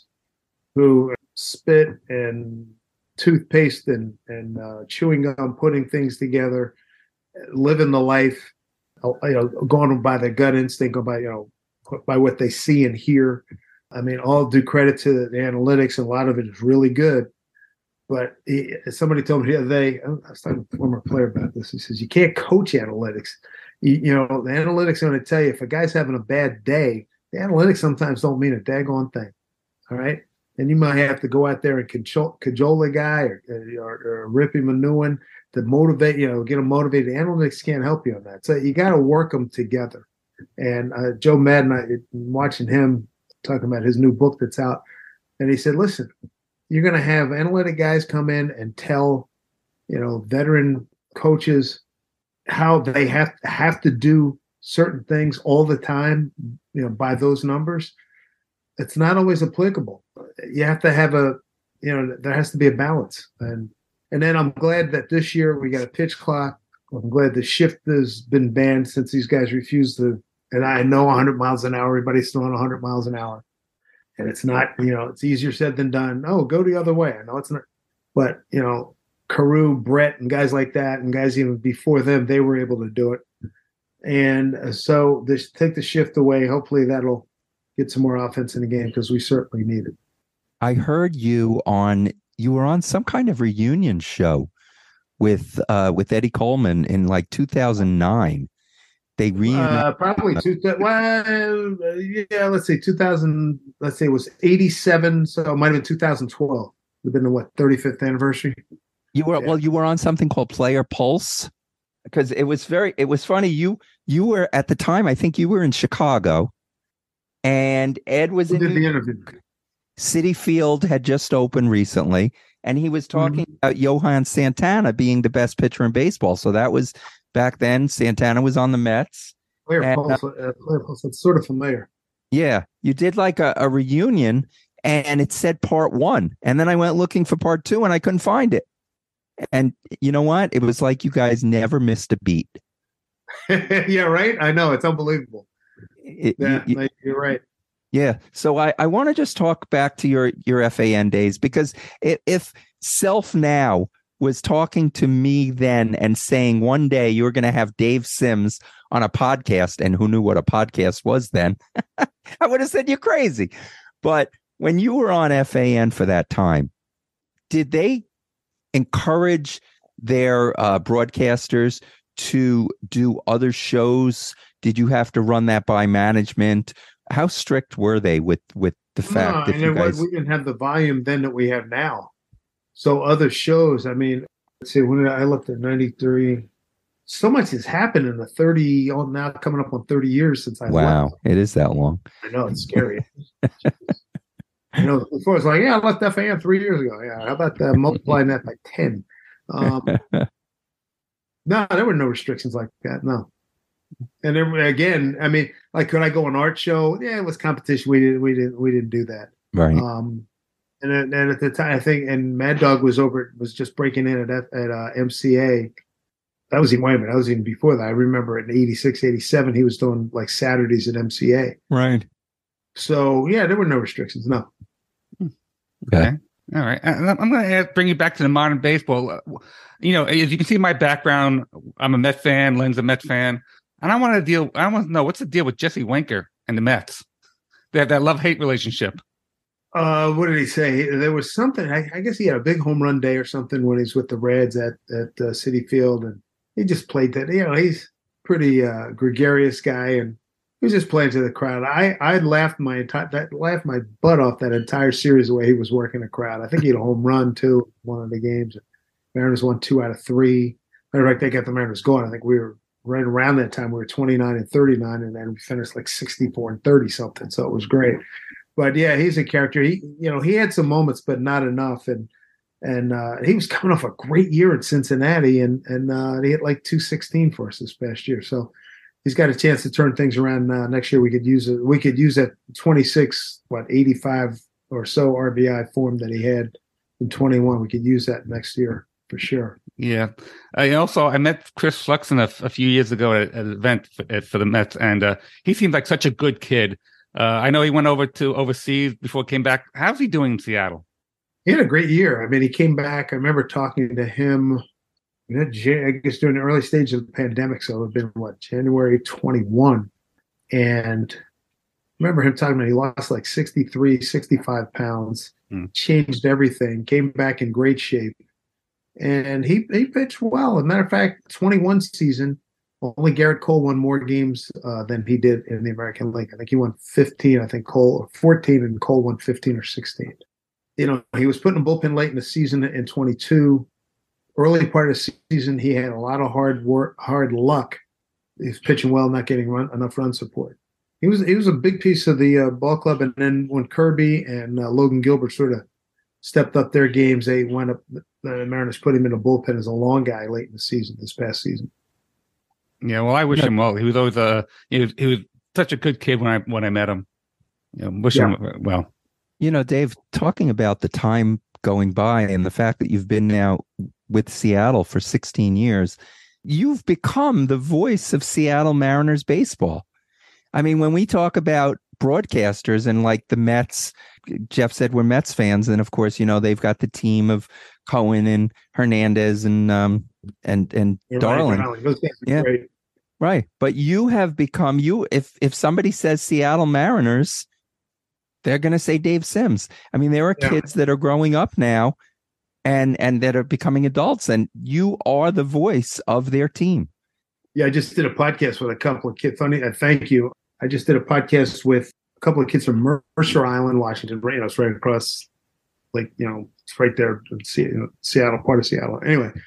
F: who spit and toothpaste and and uh, chewing gum, putting things together, living the life, you know, going by their gut instinct, or by you know, by what they see and hear. I mean, all due credit to the analytics, and a lot of it is really good. But he, somebody told me the other day, I was talking to a former player about this. He says, you can't coach analytics. You, you know, the analytics are going to tell you if a guy's having a bad day, the analytics sometimes don't mean a daggone thing. All right. And you might have to go out there and cajole, cajole the guy or, or, or rip him a new one to motivate, you know, get him motivated. The analytics can't help you on that. So you got to work them together. And uh, Joe Madden, I, watching him, talking about his new book that's out, and he said, listen, you're going to have analytic guys come in and tell, you know, veteran coaches how they have have to do certain things all the time, you know, by those numbers. It's not always applicable. You have to have a, you know, there has to be a balance. And and then I'm glad that this year we got a pitch clock. I'm glad the shift has been banned since these guys refused to. And I know one hundred miles an hour, everybody's throwing one hundred miles an hour. And it's not, you know, it's easier said than done. Oh, go the other way. I know it's not. But, you know, Carew, Brett, and guys like that, and guys even before them, they were able to do it. And uh, so this, take the shift away. Hopefully that'll get some more offense in the game, because we certainly need it.
E: I heard you on, you were on some kind of reunion show with uh, with Eddie Coleman in like two thousand nine. They reunited.
F: Uh, probably two. Well, yeah. Let's see, two thousand. Let's say it was eighty-seven. So it might have been two thousand twelve. It'd been the what thirty-fifth anniversary.
E: You were
F: Yeah.
E: well. You were on something called Player Pulse. because it was very, it was funny. You you were at the time, I think you were in Chicago, and Ed was
F: Who
E: in
F: did
E: New
F: the
E: York.
F: interview?
E: City Field had just opened recently, and he was talking
F: Mhm.
E: about Johan Santana being the best pitcher in baseball. So that was back then. Santana was on the Mets.
F: Player
E: And,
F: Pulse. Uh, Player Pulse. That's sort of familiar.
E: Yeah, you did like a, a reunion, and it said part one, and then I went looking for part two, and I couldn't find it. And you know what? It was like you guys never missed a beat.
F: Yeah, right. I know, it's unbelievable.
E: It-
F: Yeah,
E: you-
F: like, you're right.
E: Yeah. So I, I want to just talk back to your, your F A N days, because if, if Self Now was talking to me then and saying one day you're going to have Dave Sims on a podcast, and who knew what a podcast was then, I would have said you're crazy. But when you were on F A N for that time, did they encourage their uh, broadcasters to do other shows? Did you have to run that by management? How strict were they with with the fact
F: No,
E: that
F: and
E: you
F: it was,
E: guys?
F: we didn't have the volume then that we have now. So other shows, I mean, let's see, when did I I looked at ninety-three. So much has happened in the thirty, oh, now coming up on thirty years since I
E: Wow,
F: left.
E: it is that long.
F: I know, it's scary. You know, before it's like, yeah, I left F A N three years ago. Yeah, how about uh, multiplying that by ten? Um, no, there were no restrictions like that. No. And then, again, I mean, like, could I go an art show? Yeah, it was competition. We didn't, we didn't, we didn't do that.
E: Right.
F: Um, and then, and at the time, I think, and Mad Dog was over, was just breaking in at F- at uh, M C A. That was even, wait a minute, that was even before that. I remember in eighty-six, eighty-seven, he was doing like Saturdays at M C A.
E: Right.
F: So yeah, there were no restrictions. No.
E: Okay.
D: All right. And I'm going to bring you back to the modern baseball. Uh, You know, as you can see my background, I'm a Met fan, Len's a Met fan. And I want to deal, I want to know, what's the deal with Jesse Winker and the Mets? They have that love-hate relationship.
F: Uh, what did he say? There was something. I, I guess he had a big home run day or something when he's with the Reds at at uh, City Field, and he just played that. You know, he's pretty uh, gregarious guy, and he was just playing to the crowd. I I laughed my entire that laughed my butt off that entire series the way he was working the crowd. I think he had a home run too one of the games. Mariners won two out of three. Matter of fact, they got the Mariners going. I think we were right around that time. We were twenty-nine and thirty-nine, and then we finished like sixty-four and thirty something. So it was great. But yeah, he's a character. He, you know, he had some moments, but not enough. And and uh, he was coming off a great year in Cincinnati, and and uh, he hit like two sixteen for us this past year. So he's got a chance to turn things around uh, next year. We could use it. We could use that twenty-six, what, eighty-five or so R B I form that he had in twenty-one. We could use that next year for sure.
D: Yeah. I also, I met Chris Flexen a, a few years ago at, at an event for, for the Mets, and uh, he seemed like such a good kid. Uh, I know he went over to overseas before he came back. How's he doing in Seattle?
F: He had a great year. I mean, he came back. I remember talking to him, I guess, during the early stage of the pandemic. So it would have been, what, January twenty-one. And I remember him talking about he lost like sixty-three, sixty-five pounds,
D: Hmm.
F: changed everything, came back in great shape. And he, he pitched well. As a matter of fact, twenty-one season, only Garrett Cole won more games uh, than he did in the American League. I think he won fifteen. I think Cole, or fourteen, and Cole won fifteen or sixteen. You know, he was putting a bullpen late in the season in twenty-two. Early part of the season, he had a lot of hard work, hard luck. He was pitching well, not getting run, enough run support. He was he was a big piece of the uh, ball club. And then when Kirby and uh, Logan Gilbert sort of stepped up their games, they went up. The Mariners put him in a bullpen as a long guy late in the season, this past season.
D: Yeah, well, I wish
E: Yeah.
D: him well. He was always a he was, he was such a good kid when I when I met him. You know, wish
F: Yeah.
D: him well.
E: You know, Dave, talking about the time going by and the fact that you've been now with Seattle for sixteen years, you've become the voice of Seattle Mariners baseball. I mean, when we talk about broadcasters and like the Mets, Jeff said we're Mets fans, and of course, you know, they've got the team of Cohen and Hernandez and um and and
F: You're
E: Darling.
F: right, Those guys are
E: Yeah.
F: great.
E: Right. But you have become you if if somebody says Seattle Mariners, they're going to say Dave Sims. I mean, there are
F: Yeah.
E: kids that are growing up now and and that are becoming adults, and you are the voice of their team.
F: Yeah, I just did a podcast with a couple of kids. Funny, uh, thank you. I just did a podcast with a couple of kids from Mer- Mercer Island, Washington. You know, it's right across, like, you know, it's right there in Se- you know, Seattle, part of Seattle. Anyway,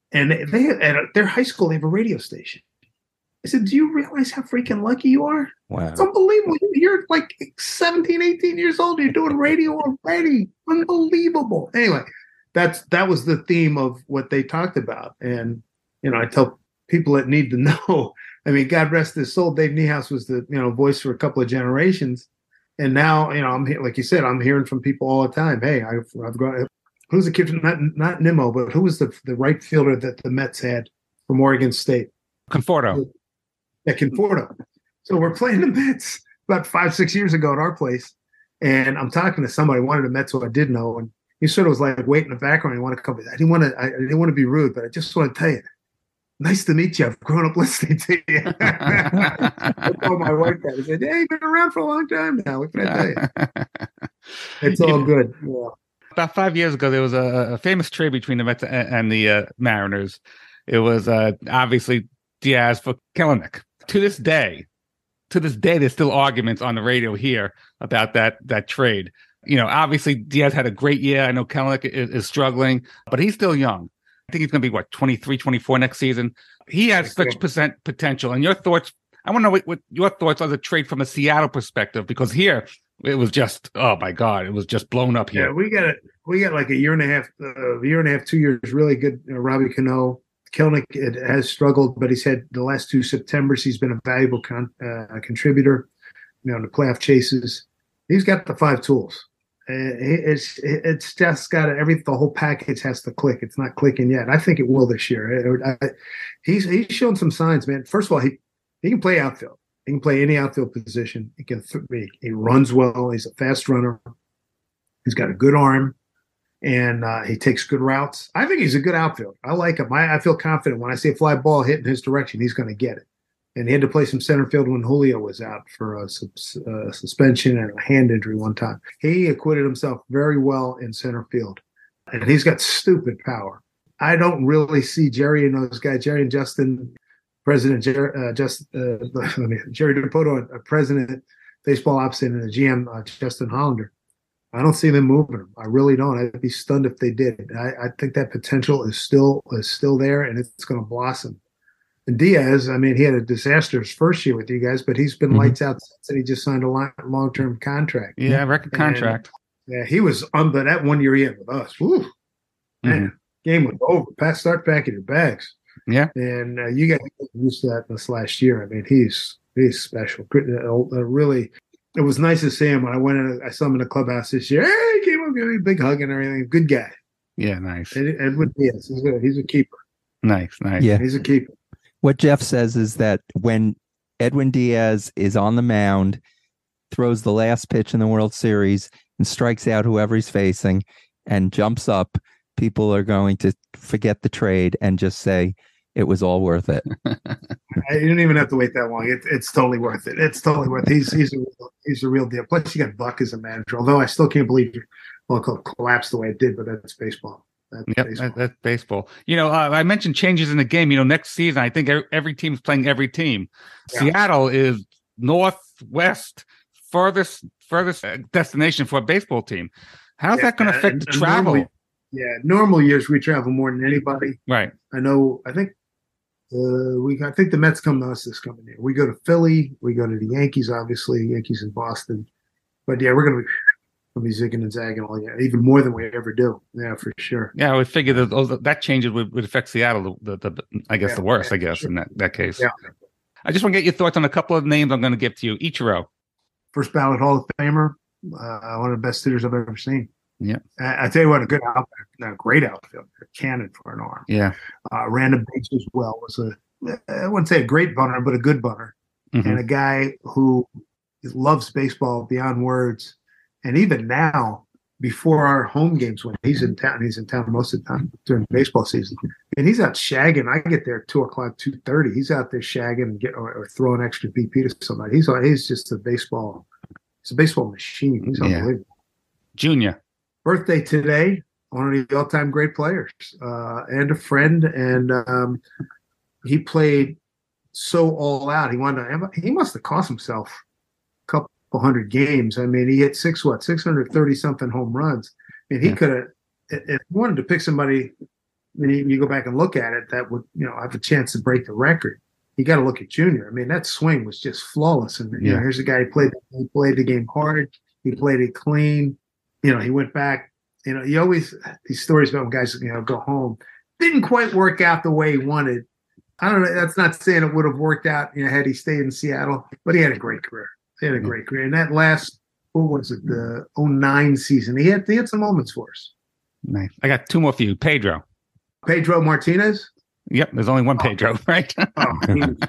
F: And they at their high school, they have a radio station. I said, do you realize how freaking lucky you are?
E: Wow.
F: It's unbelievable. You're like seventeen, eighteen years old. You're doing radio already. Unbelievable. Anyway, that's that was the theme of what they talked about. And, you know, I tell people that need to know, I mean, God rest his soul, Dave Niehaus was the, you know, voice for a couple of generations. And now, you know, I'm here, like you said, I'm hearing from people all the time. Hey, I've, I've got, who's the kid, not, not Nimmo, but who was the, the right fielder that the Mets had from Oregon State?
D: Conforto.
F: Yeah, Conforto. So we're playing the Mets about five, six years ago at our place. And I'm talking to somebody, one of the Mets who I did know. And he sort of was like waiting in the background. He wanted to come. I didn't want to, I didn't want to be rude, but I just want to tell you, nice to meet you. I've grown up listening to you. I told my wife that. I said, hey, you've been around for a long time now. What can I tell you? It's all good. Yeah.
D: About five years ago, there was a, a famous trade between the Mets and, and the uh, Mariners. It was uh, obviously Diaz for Kelenic. To this day, to this day, there's still arguments on the radio here about that that trade. You know, obviously Diaz had a great year. I know Kelenic is, is struggling, but he's still young. I think he's going to be, what, twenty-three, twenty-four next season. He has such percent potential. And your thoughts, I want to know what, what your thoughts on the trade from a Seattle perspective, because here it was just, oh my God, it was just blown up here.
F: Yeah, we got it. We got like a year and a half, uh, a year and a half, two years, really good. Uh, Robbie Cano. Kelenic has struggled, but he's had the last two Septembers. He's been a valuable con, uh, contributor, you know, in the playoff chases. He's got the five tools. Uh, it's it's just got every the whole package has to click. It's not clicking yet. I think it will this year. I, I, he's he's shown some signs, man. First of all, he he can play outfield. He can play any outfield position. He can th- he runs well. He's a fast runner. He's got a good arm. And uh, he takes good routes. I think he's a good outfielder. I like him. I, I feel confident when I see a fly ball hit in his direction, he's going to get it. And he had to play some center field when Julio was out for a, a suspension and a hand injury one time. He acquitted himself very well in center field. And he's got stupid power. I don't really see Jerry and those guys, Jerry and Justin, President Jerry, uh, just, uh, Jerry Dipoto, uh, President, baseball ops, and the G M, uh, Justin Hollander. I don't see them moving them. I really don't. I'd be stunned if they did. I, I think that potential is still is still there, and it's going to blossom. And Diaz, I mean, he had a disastrous first year with you guys, but he's been mm-hmm. lights out since, and he just signed a long term contract.
D: Yeah, record contract.
F: And, yeah, he was on, but that one year he had with us. Whew, man, mm-hmm. game was over. Pass, start packing your bags.
D: Yeah,
F: and uh, you got used to that this last year. I mean, he's he's special. Uh, really. It was nice to see him when I went in. I saw him in the clubhouse this year. Hey, he came up, gave me a big hug and everything. Good guy.
D: Yeah, nice.
F: Ed, Edwin Diaz. He's a, he's a keeper.
D: Nice, nice.
E: Yeah,
F: he's a keeper.
E: What Jeff says is that when Edwin Diaz is on the mound, throws the last pitch in the World Series and strikes out whoever he's facing and jumps up, people are going to forget the trade and just say, it was all worth it.
F: You don't even have to wait that long. It, it's totally worth it. It's totally worth it. He's he's a real, he's a real deal. Plus, you got Buck as a manager. Although I still can't believe it well, collapsed the way it did, but that's baseball. That's
D: yep, baseball. That, that's baseball. You know, uh, I mentioned changes in the game. You know, next season, I think every, every team's playing every team. Yeah. Seattle is northwest, furthest furthest destination for a baseball team. How's yeah, that going to affect and, the travel?
F: Normally, yeah, normal years we travel more than anybody.
D: Right.
F: I know. I think. Uh, we I think the Mets come to us this coming year. We go to Philly. We go to the Yankees, obviously. Yankees in Boston. But yeah, we're gonna be gonna be zigging and zagging all year, even more than we ever do. Yeah, for sure.
D: Yeah, I would figure that those, that changes would, would affect Seattle. The, the, the I guess yeah, the worst. Yeah, I guess sure. in that, that case.
F: Yeah.
D: I just want to get your thoughts on a couple of names I'm going to give to you. Ichiro,
F: first ballot Hall of Famer, uh, one of the best hitters I've ever seen.
D: Yeah,
F: I, I tell you what, a good outfield, a great outfield, a cannon for an arm.
D: Yeah,
F: uh, Random Bates as well was a, I wouldn't say a great bunter, but a good bunter, mm-hmm. and a guy who loves baseball beyond words. And even now, before our home games, when he's in town, he's in town most of the time during baseball season, and he's out shagging. I get there at two o'clock, two thirty. He's out there shagging and get or, or throwing extra B P to somebody. He's he's just a baseball. He's a baseball machine. He's
D: yeah.
F: unbelievable.
D: Junior.
F: Birthday today, one of the all-time great players, uh, and a friend, and um, he played so all out. He wanted to, he must have cost himself a couple hundred games. I mean, he hit six what six hundred thirty something home runs, and he yeah. could have. If he wanted to pick somebody when you, you go back and look at it, that would, you know, have a chance to break the record. You got to look at Junior. I mean, that swing was just flawless. And, you
D: Yeah.
F: know, here's a guy who played, he played the game hard. He played it clean. You know, he went back. You know, you always, these stories about when guys, you know, go home. Didn't quite work out the way he wanted. I don't know. That's not saying it would have worked out, you know, had he stayed in Seattle. But he had a great career. He had a great career. And that last, what was it, the oh nine season, he had, he had some moments for us.
D: Nice. I got two more for you. Pedro.
F: Pedro Martinez.
D: Yep, there's only one Pedro, right?
F: Oh, he was,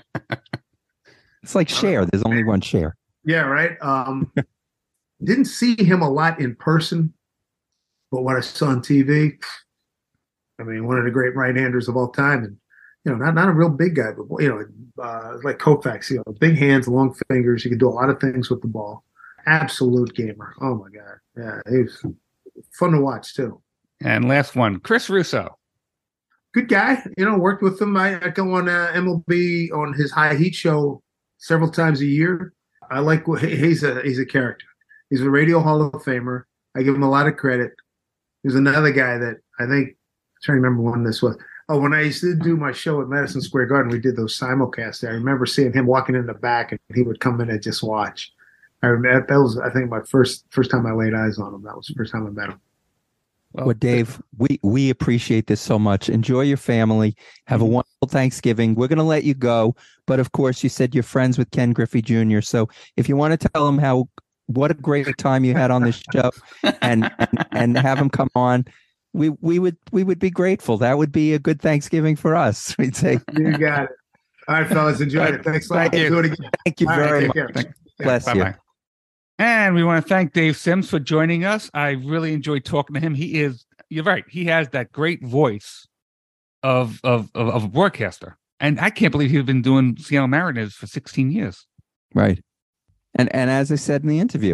E: It's like Cher. There's only one Cher.
F: yeah, right. Um, didn't see him a lot in person, but what I saw on T V, I mean, one of the great right-handers of all time, and you know, not not a real big guy, but you know, uh, like Koufax, you know, big hands, long fingers. He could do a lot of things with the ball. Absolute gamer. Oh my God, yeah, he was fun to watch too.
D: And last one, Chris Russo.
F: Good guy, you know, worked with him. I, I go on uh, M L B on his High Heat show several times a year. I like what he's a he's a character. He's a Radio Hall of Famer. I give him a lot of credit. There's another guy that I think, I'm trying to remember when this was. Oh, when I used to do my show at Madison Square Garden, we did those simulcasts there. I remember seeing him walking in the back, and he would come in and just watch. I remember that was, I think, my first first time I laid eyes on him. That was the first time I met him.
D: Well,
E: Well, Dave, we, we appreciate this so much. Enjoy your family. Have a wonderful Thanksgiving. We're going to let you go. But of course, you said you're friends with Ken Griffey Junior So if you want to tell him how what a great time you had on this show and, and and have him come on, we we would we would be grateful. That would be a good Thanksgiving for us. We'd say
F: You got it. All right, fellas, enjoy it. Thanks a lot.
D: Thank you.
F: Do it again.
E: thank you
F: All right,
E: very
F: take
E: much.
F: care.
E: Bless you.
D: Bye-bye. And we want to thank Dave Sims for joining us. I really enjoyed talking to him. He is, you're right, he has that great voice of of of, of a broadcaster. And I can't believe he's been doing Seattle Mariners for sixteen years.
E: Right. And and as I said in the interview,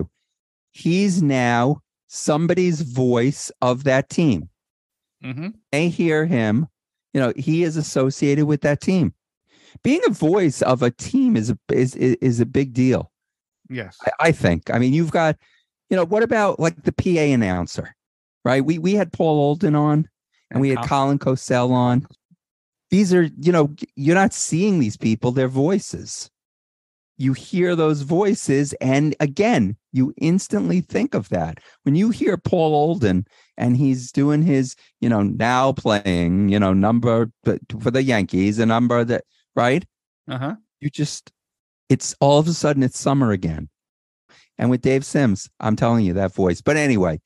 E: he's now somebody's voice of that team.
D: Mm-hmm.
E: They hear him, you know, he is associated with that team. Being a voice of a team is a is is a big deal.
D: Yes.
E: I, I think. I mean, you've got, you know, what about like the P A announcer, right? We we had Paul Olden on, and we had Colin Cosell on. These are, you know, you're not seeing these people; their voices. You hear those voices, and again, you instantly think of that when you hear Paul Olden and he's doing his, you know, now playing, you know, number for the Yankees, a number that, right?
D: Uh-huh.
E: You just, it's all of a sudden it's summer again. And with Dave Sims, I'm telling you that voice. But anyway,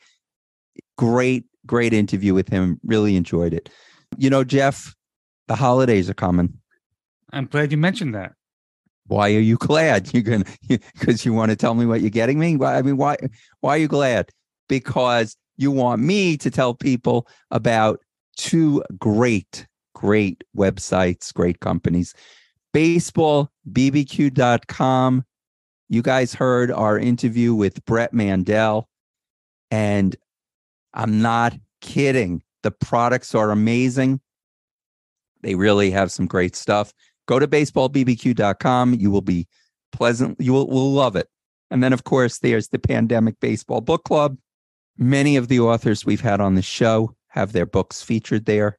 E: great, great interview with him. Really enjoyed it. You know, Jeff, the holidays are coming.
D: I'm glad you mentioned that.
E: Why are you glad? You're gonna because you want to tell me what you're getting me? Why, I mean, why why are you glad? Because you want me to tell people about two great, great websites, great companies. baseball b b q dot com. You guys heard our interview with Brett Mandel, and I'm not kidding. The products are amazing. They really have some great stuff. Go to baseball b b q dot com. You will be pleasant. You will, will love it. And then, of course, there's the Pandemic Baseball Book Club. Many of the authors we've had on the show have their books featured there.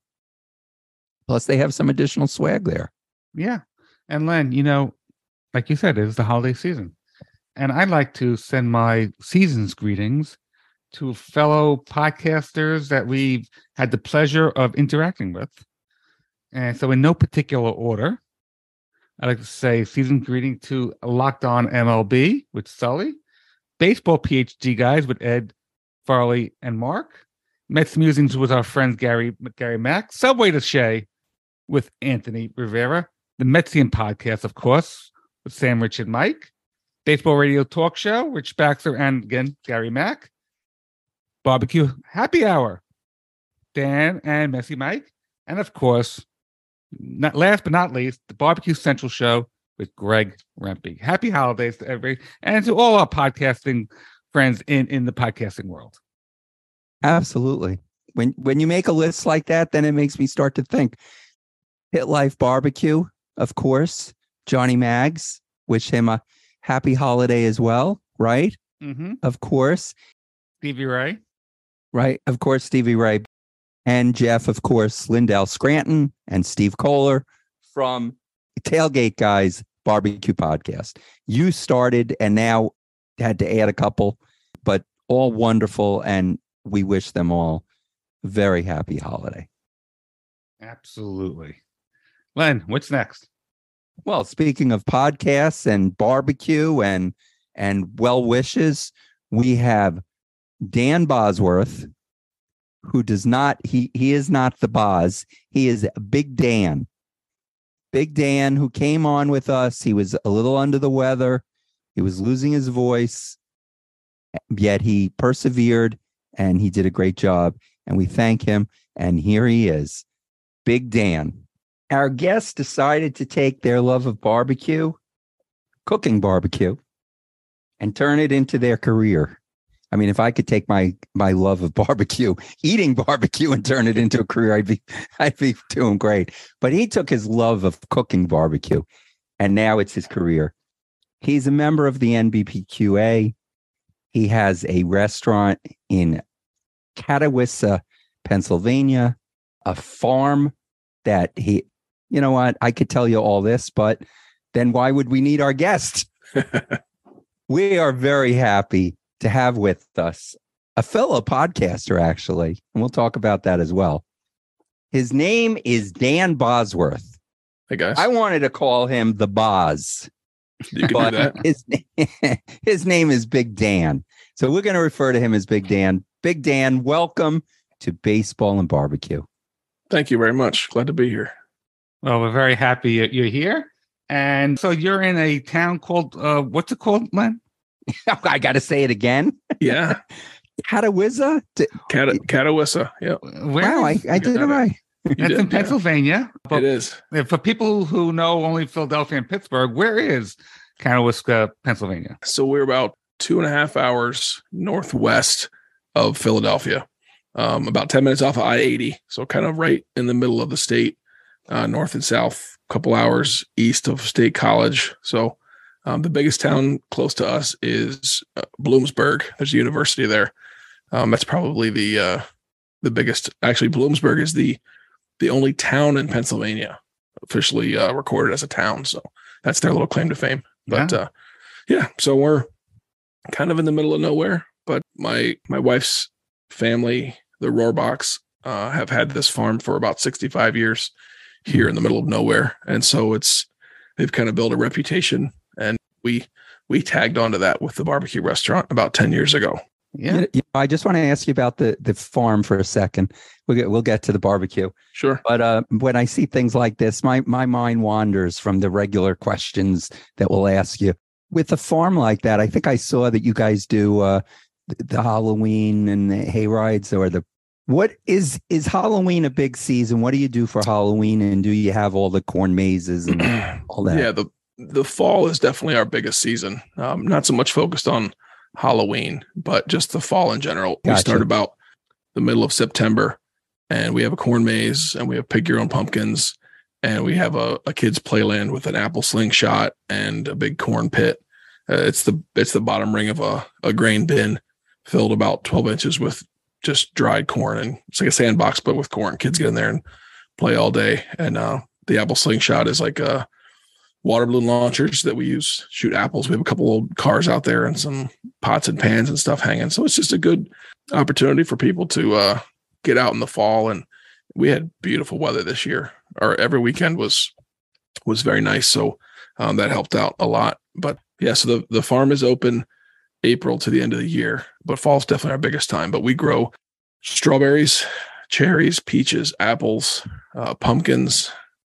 E: Plus, they have some additional swag there.
D: Yeah. And Len, you know, like you said, it's the holiday season. And I'd like to send my season's greetings to fellow podcasters that we've had the pleasure of interacting with. And so in no particular order, I'd like to say season greeting to Locked On M L B with Sully, Baseball PhD Guys with Ed, Farley, and Mark, Mets Musings with our friends Gary Gary Mack, Subway to Shea with Anthony Rivera, the Metsian Podcast, of course, with Sam, Rich, and Mike, Baseball Radio Talk Show, Rich Baxter, and again, Gary Mack, Barbecue Happy Hour, Dan and Messy Mike, and of course, not last but not least, the Barbecue Central Show with Greg Rempe. Happy holidays to everybody and to all our podcasting friends in, in the podcasting world.
E: Absolutely. When when you make a list like that, then it makes me start to think. Hit Life Barbecue, of course. Johnny Maggs, wish him a happy holiday as well, right?
D: Mm-hmm.
E: Of course.
D: Stevie Ray.
E: Right. Of course, Stevie Ray. And Jeff, of course, Lindell Scranton and Steve Kohler from Tailgate Guys Barbecue Podcast. You started and now had to add a couple, but all wonderful. And we wish them all a very happy holiday.
D: Absolutely. Len, what's next?
E: Well, speaking of podcasts and barbecue and and well wishes, we have Dan Bosworth, who does not, he he is not the Boz. He is Big Dan. Big Dan, who came on with us. He was a little under the weather. He was losing his voice, yet he persevered and he did a great job. And we thank him. And here he is, Big Dan. Our guests decided to take their love of barbecue, cooking barbecue, and turn it into their career. I mean, if I could take my my love of barbecue, eating barbecue, and turn it into a career, I'd be I'd be doing great. But he took his love of cooking barbecue, and now it's his career. He's a member of the N B P Q A. He has a restaurant in Catawissa, Pennsylvania, a farm that he, you know what, I could tell you all this, but then why would we need our guest? We are very happy to have with us a fellow podcaster, actually, and we'll talk about that as well. His name is Dan Bosworth.
G: Hey, guys.
E: I wanted to call him the Boz.
G: You can
E: but
G: do that.
E: His, his name is Big Dan. So we're going to refer to him as Big Dan. Big Dan, welcome to Baseball and Barbecue.
G: Thank you very much. Glad to be here.
D: Well, we're very happy that you're here. And so you're in a town called, uh, what's it called, Len?
E: I got to say it again.
G: Yeah.
E: Catawissa?
G: Cat- Catawissa. Yeah.
D: Where
E: Wow, I,
D: is-
E: I did it right.
G: You
D: That's
G: did,
D: in
G: yeah.
D: Pennsylvania. But
G: It is.
D: for people who know only Philadelphia and Pittsburgh, where is Catawissa, Pennsylvania?
G: So we're about two and a half hours northwest of Philadelphia, um, about ten minutes off of I eighty. So kind of right in the middle of the state, uh, north and south, a couple hours east of State College. So um, the biggest town close to us is uh, Bloomsburg. There's a university there. Um, that's probably the uh, the biggest. Actually, Bloomsburg is the the only town in Pennsylvania officially uh, recorded as a town. So that's their little claim to fame. But
D: Yeah.
G: uh, yeah, so we're kind of in the middle of nowhere. But my my wife's family, the Rohrbachs, uh, have had this farm for about sixty-five years here in the middle of nowhere, and so it's they've kind of built a reputation. And we we tagged onto that with the barbecue restaurant about ten years ago.
D: Yeah.
E: You know, you know, I just want to ask you about the, the farm for a second. We'll get, we'll get to the barbecue.
G: Sure.
E: But uh, when I see things like this, my, my mind wanders from the regular questions that we'll ask you. With a farm like that, I think I saw that you guys do uh, the, the Halloween and the hay rides, or the what is is Halloween a big season? What do you do for Halloween, and do you have all the corn mazes and all that?
G: Yeah, the the fall is definitely our biggest season. Um, not so much focused on Halloween, but just the fall in general.
E: Gotcha.
G: We start about the middle of September, and we have a corn maze, and we have pick your own pumpkins, and we have a, a kids playland with an apple slingshot and a big corn pit. Uh, it's the it's the bottom ring of a, a grain bin filled about twelve inches with just dried corn, and it's like a sandbox but with corn. Kids get in there and play all day. And uh, the apple slingshot is like a water balloon launchers that we use shoot apples. We have a couple old cars out there and some pots and pans and stuff hanging. So it's just a good opportunity for people to uh, get out in the fall. And we had beautiful weather this year. Or every weekend was was very nice. So um, that helped out a lot. But yeah, so the, the farm is open April to the end of the year, but fall's definitely our biggest time. But we grow strawberries, cherries, peaches, apples, uh, pumpkins,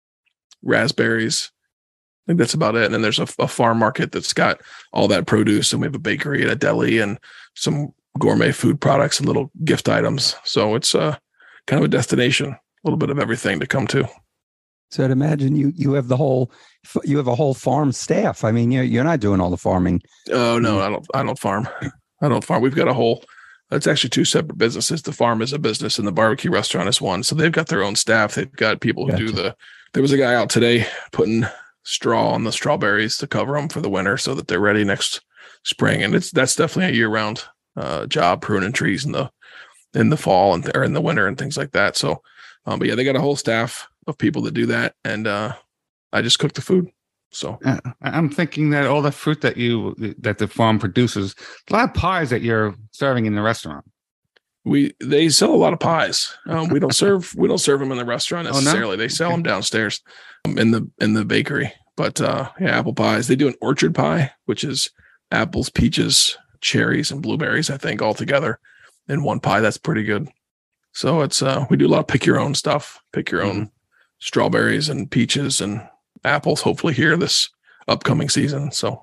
G: raspberries. I think that's about it. And then there's a, a farm market that's got all that produce, and we have a bakery and a deli and some gourmet food products and little gift items. So it's uh, kind of a destination, a little bit of everything to come to.
E: So I'd imagine you you have the whole you have a whole farm staff. I mean, you're you're not doing all the farming.
G: Oh no, I don't. I don't farm. I don't farm. We've got a whole. It's actually two separate businesses. The farm is a business, and the barbecue restaurant is one. So they've got their own staff. They've got people who
E: Gotcha.
G: do the. There was a guy out today putting straw on the strawberries to cover them for the winter, so that they're ready next spring. And it's that's definitely a year round uh, job, pruning trees in the in the fall and or in the winter and things like that. So, um, but yeah, they got a whole staff of people that do that, and uh, I just cook the food. So
D: uh, I'm thinking that all the fruit that you that the farm produces, a lot of pies that you're serving in the restaurant.
G: we they sell a lot of pies. Um, we don't serve we don't serve them in the restaurant
D: Oh, no?
G: necessarily. They sell
D: Okay.
G: them downstairs um, in the in the bakery. But uh, yeah, apple pies. They do an orchard pie, which is apples, peaches, cherries, and blueberries. I think all together in one pie. That's pretty good. So it's uh, we do a lot of pick your own stuff. Pick your own strawberries and peaches and apples. Hopefully here this upcoming season. So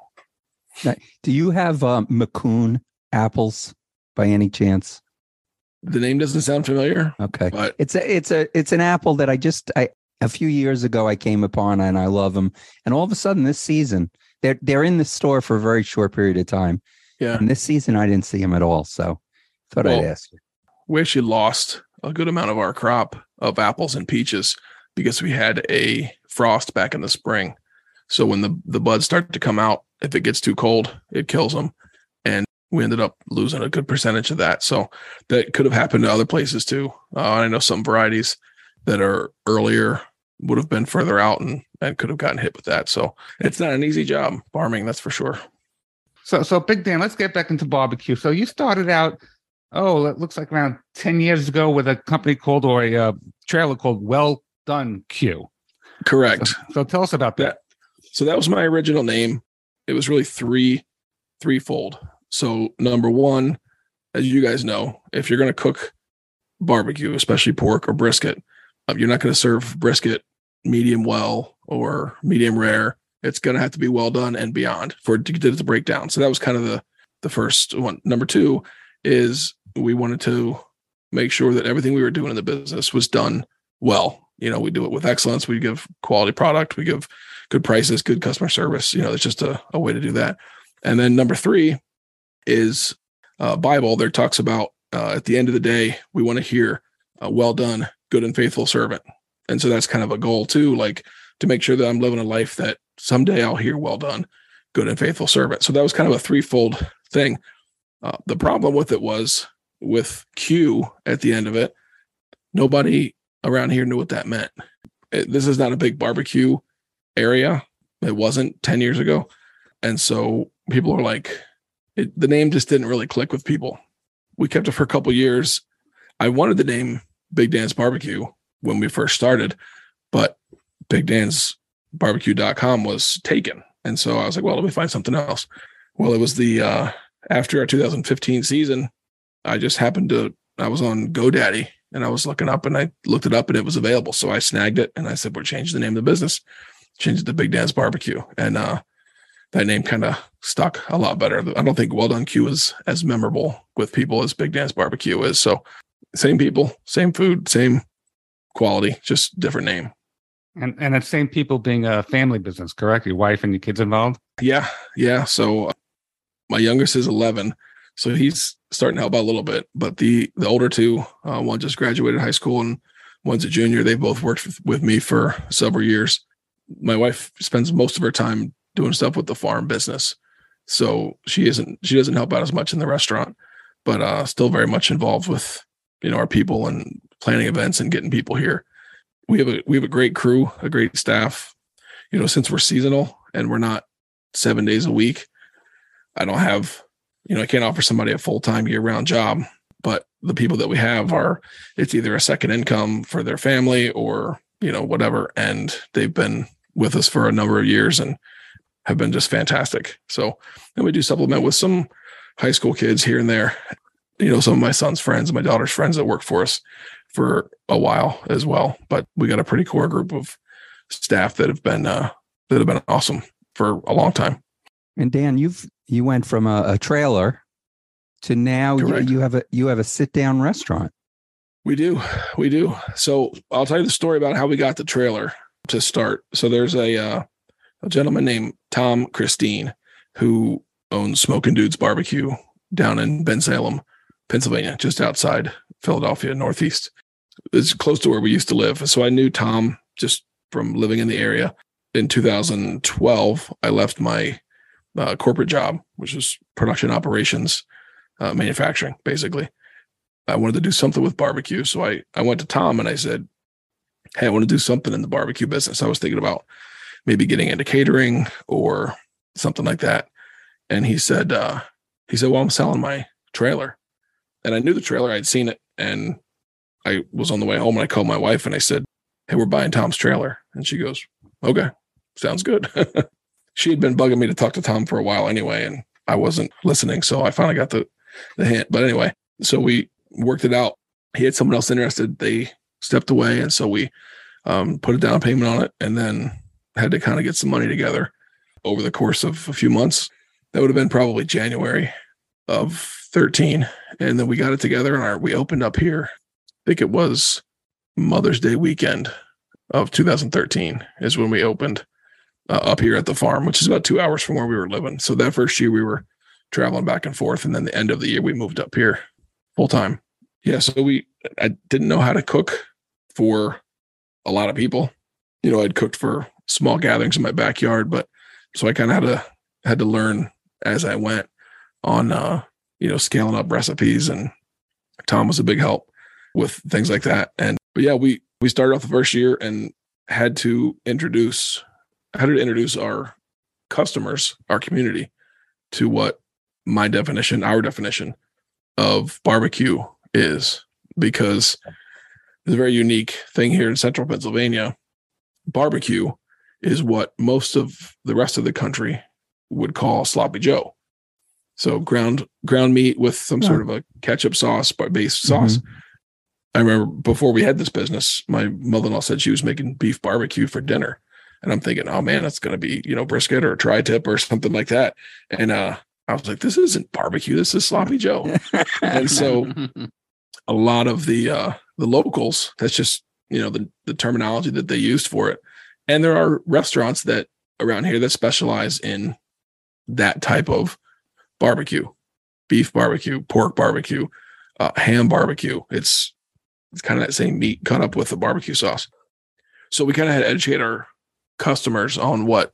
E: Do you have um, Macoun apples by any chance?
G: the name doesn't sound familiar,
E: Okay.
G: but
E: It's a it's a it's an apple that I just I a few years ago I came upon and I love them. And all of a sudden this season they're they're in the store for a very short period of time.
G: yeah,
E: And this season I didn't see them at all. So thought I'd
G: Well,
E: ask you.
G: we actually lost a good amount of our crop of apples and peaches because we had a frost back in the spring. So when the, the buds start to come out, if it gets too cold, it kills them. And we ended up losing a good percentage of that. So that could have happened to other places too. Uh, I know some varieties that are earlier would have been further out and, and could have gotten hit with that. So it's not an easy job farming, that's for sure.
D: So, so Big Dan, let's get back into barbecue. So you started out, oh, it looks like around ten years ago with a company called, or a uh, trailer called Well Done Q.
G: Correct.
D: So, so tell us about that.
G: So that was my original name. It was really three, threefold. So number one, as you guys know, if you're going to cook barbecue, especially pork or brisket, uh, you're not going to serve brisket medium well or medium rare. It's going to have to be well done and beyond for it to get it to break down. So that was kind of the, the first one. Number two is we wanted to make sure that everything we were doing in the business was done well. You know, we do it with excellence. We give quality product. We give good prices, good customer service. You know, it's just a, a way to do that. And then number three is uh, Bible. There talks about uh, at the end of the day, we want to hear uh, well done, good and faithful servant. And so that's kind of a goal too, like to make sure that I'm living a life that someday I'll hear well done, good and faithful servant. So that was kind of a threefold thing. Uh, the problem with it was with Q at the end of it, nobody around here knew what that meant. It, this is not a big barbecue area. It wasn't ten years ago. And so people are like, it, the name just didn't really click with people. We kept it for a couple of years. I wanted the name Big Dan's Barbecue when we first started, but Big Dan's Barbecue dot com was taken. And so I was like, well, let me find something else. Well, it was the, uh, after our two thousand fifteen season, I just happened to, I was on GoDaddy and I was looking up and I looked it up and it was available. So I snagged it and I said, we're changing the name of the business, changed it to Big Dan's Barbecue. And, uh, that name kind of stuck a lot better. I don't think Well Done Q is as memorable with people as Big Dan's Barbecue is. So same people, same food, same quality, just different name.
D: And and it's same people being a family business, correct? Your wife and your kids involved?
G: Yeah. Yeah. So uh, my youngest is eleven. So he's starting to help out a little bit, but the, the older two, uh, one just graduated high school and one's a junior. They've both worked with, with me for several years. My wife spends most of her time doing stuff with the farm business. So she isn't, she doesn't help out as much in the restaurant, but uh, still very much involved with, you know, our people and planning events and getting people here. We have a, we have a great crew, a great staff, you know, since we're seasonal and we're not seven days a week. I don't have, you know, I can't offer somebody a full-time year-round job, but the people that we have are, it's either a second income for their family or, you know, whatever. And they've been with us for a number of years and have been just fantastic. So, and we do supplement with some high school kids here and there, you know, some of my son's friends and my daughter's friends that work for us for a while as well. But we got a pretty core group of staff that have been, uh, that have been awesome for a long time.
E: And Dan, you've you went from a, a trailer to now you,
G: Correct.
E: you have a you have a sit down restaurant.
G: We do. We do. So I'll tell you the story about how we got the trailer to start. So there's a, uh, a gentleman named Tom Christine who owns Smokin' Dudes Barbecue down in Bensalem, Pennsylvania, just outside Philadelphia, Northeast. It's close to where we used to live. So I knew Tom just from living in the area. In two thousand twelve, I left my uh, corporate job, which was production operations, uh, manufacturing, basically. I wanted to do something with barbecue. So I, I went to Tom and I said, hey, I want to do something in the barbecue business. I was thinking about maybe getting into catering or something like that. And he said, uh, he said, well, I'm selling my trailer. And I knew the trailer. I'd seen it. And I was on the way home and I called my wife and I said, hey, we're buying Tom's trailer. And she goes, okay, sounds good. She had been bugging me to talk to Tom for a while anyway, and I wasn't listening. So I finally got the, the hint. But anyway, so we worked it out. He had someone else interested. They stepped away. And so we um, put a down payment on it and then had to kind of get some money together over the course of a few months. That would have been probably January of thirteen. And then we got it together and our, we opened up here. I think it was Mother's Day weekend of two thousand thirteen is when we opened uh, up here at the farm, which is about two hours from where we were living. So that first year we were traveling back and forth. And then the end of the year, we moved up here full time. Yeah. So we, I didn't know how to cook for a lot of people. You know, I'd cooked for small gatherings in my backyard, but so I kind of had to, had to learn as I went on, uh, you know, scaling up recipes, and Tom was a big help with things like that. And, but yeah, we, we started off the first year and had to introduce, had to introduce our customers, our community, to what my definition, our definition of barbecue is, because it's a very unique thing here in central Pennsylvania. Barbecue is what most of the rest of the country would call sloppy Joe. So ground ground meat with some sort of a ketchup sauce, based sauce. Mm-hmm. I remember before we had this business, my mother-in-law said she was making beef barbecue for dinner. And I'm thinking, oh man, it's going to be, you know, brisket or a tri-tip or something like that. And uh, I was like, this isn't barbecue. This is sloppy Joe. And so a lot of the, uh, the locals, that's just, you know, the, the terminology that they used for it. And there are restaurants that around here that specialize in that type of barbecue, beef barbecue, pork barbecue, uh, ham barbecue. It's, it's kind of that same meat cut up with a barbecue sauce. So we kind of had to educate our customers on what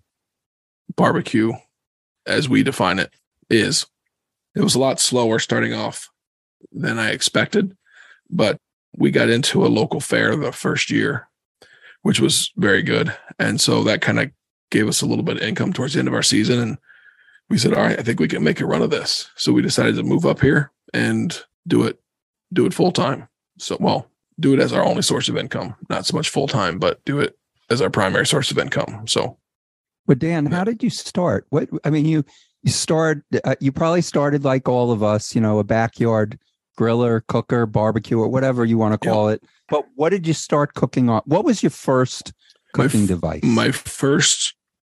G: barbecue, as we define it, is. It was a lot slower starting off than I expected, but we got into a local fair the first year, which was very good. And so that kind of gave us a little bit of income towards the end of our season. And we said, all right, I think we can make a run of this. So we decided to move up here and do it, do it full time. So, well, do it as our only source of income, not so much full time, but do it as our primary source of income. So,
E: but Dan, how did you start? What, I mean, you, you started, uh, you probably started like all of us, you know, a backyard griller, cooker, barbecue, or whatever you want to call yep. it. But what did you start cooking on? What was your first cooking
G: my f-
E: device?
G: My first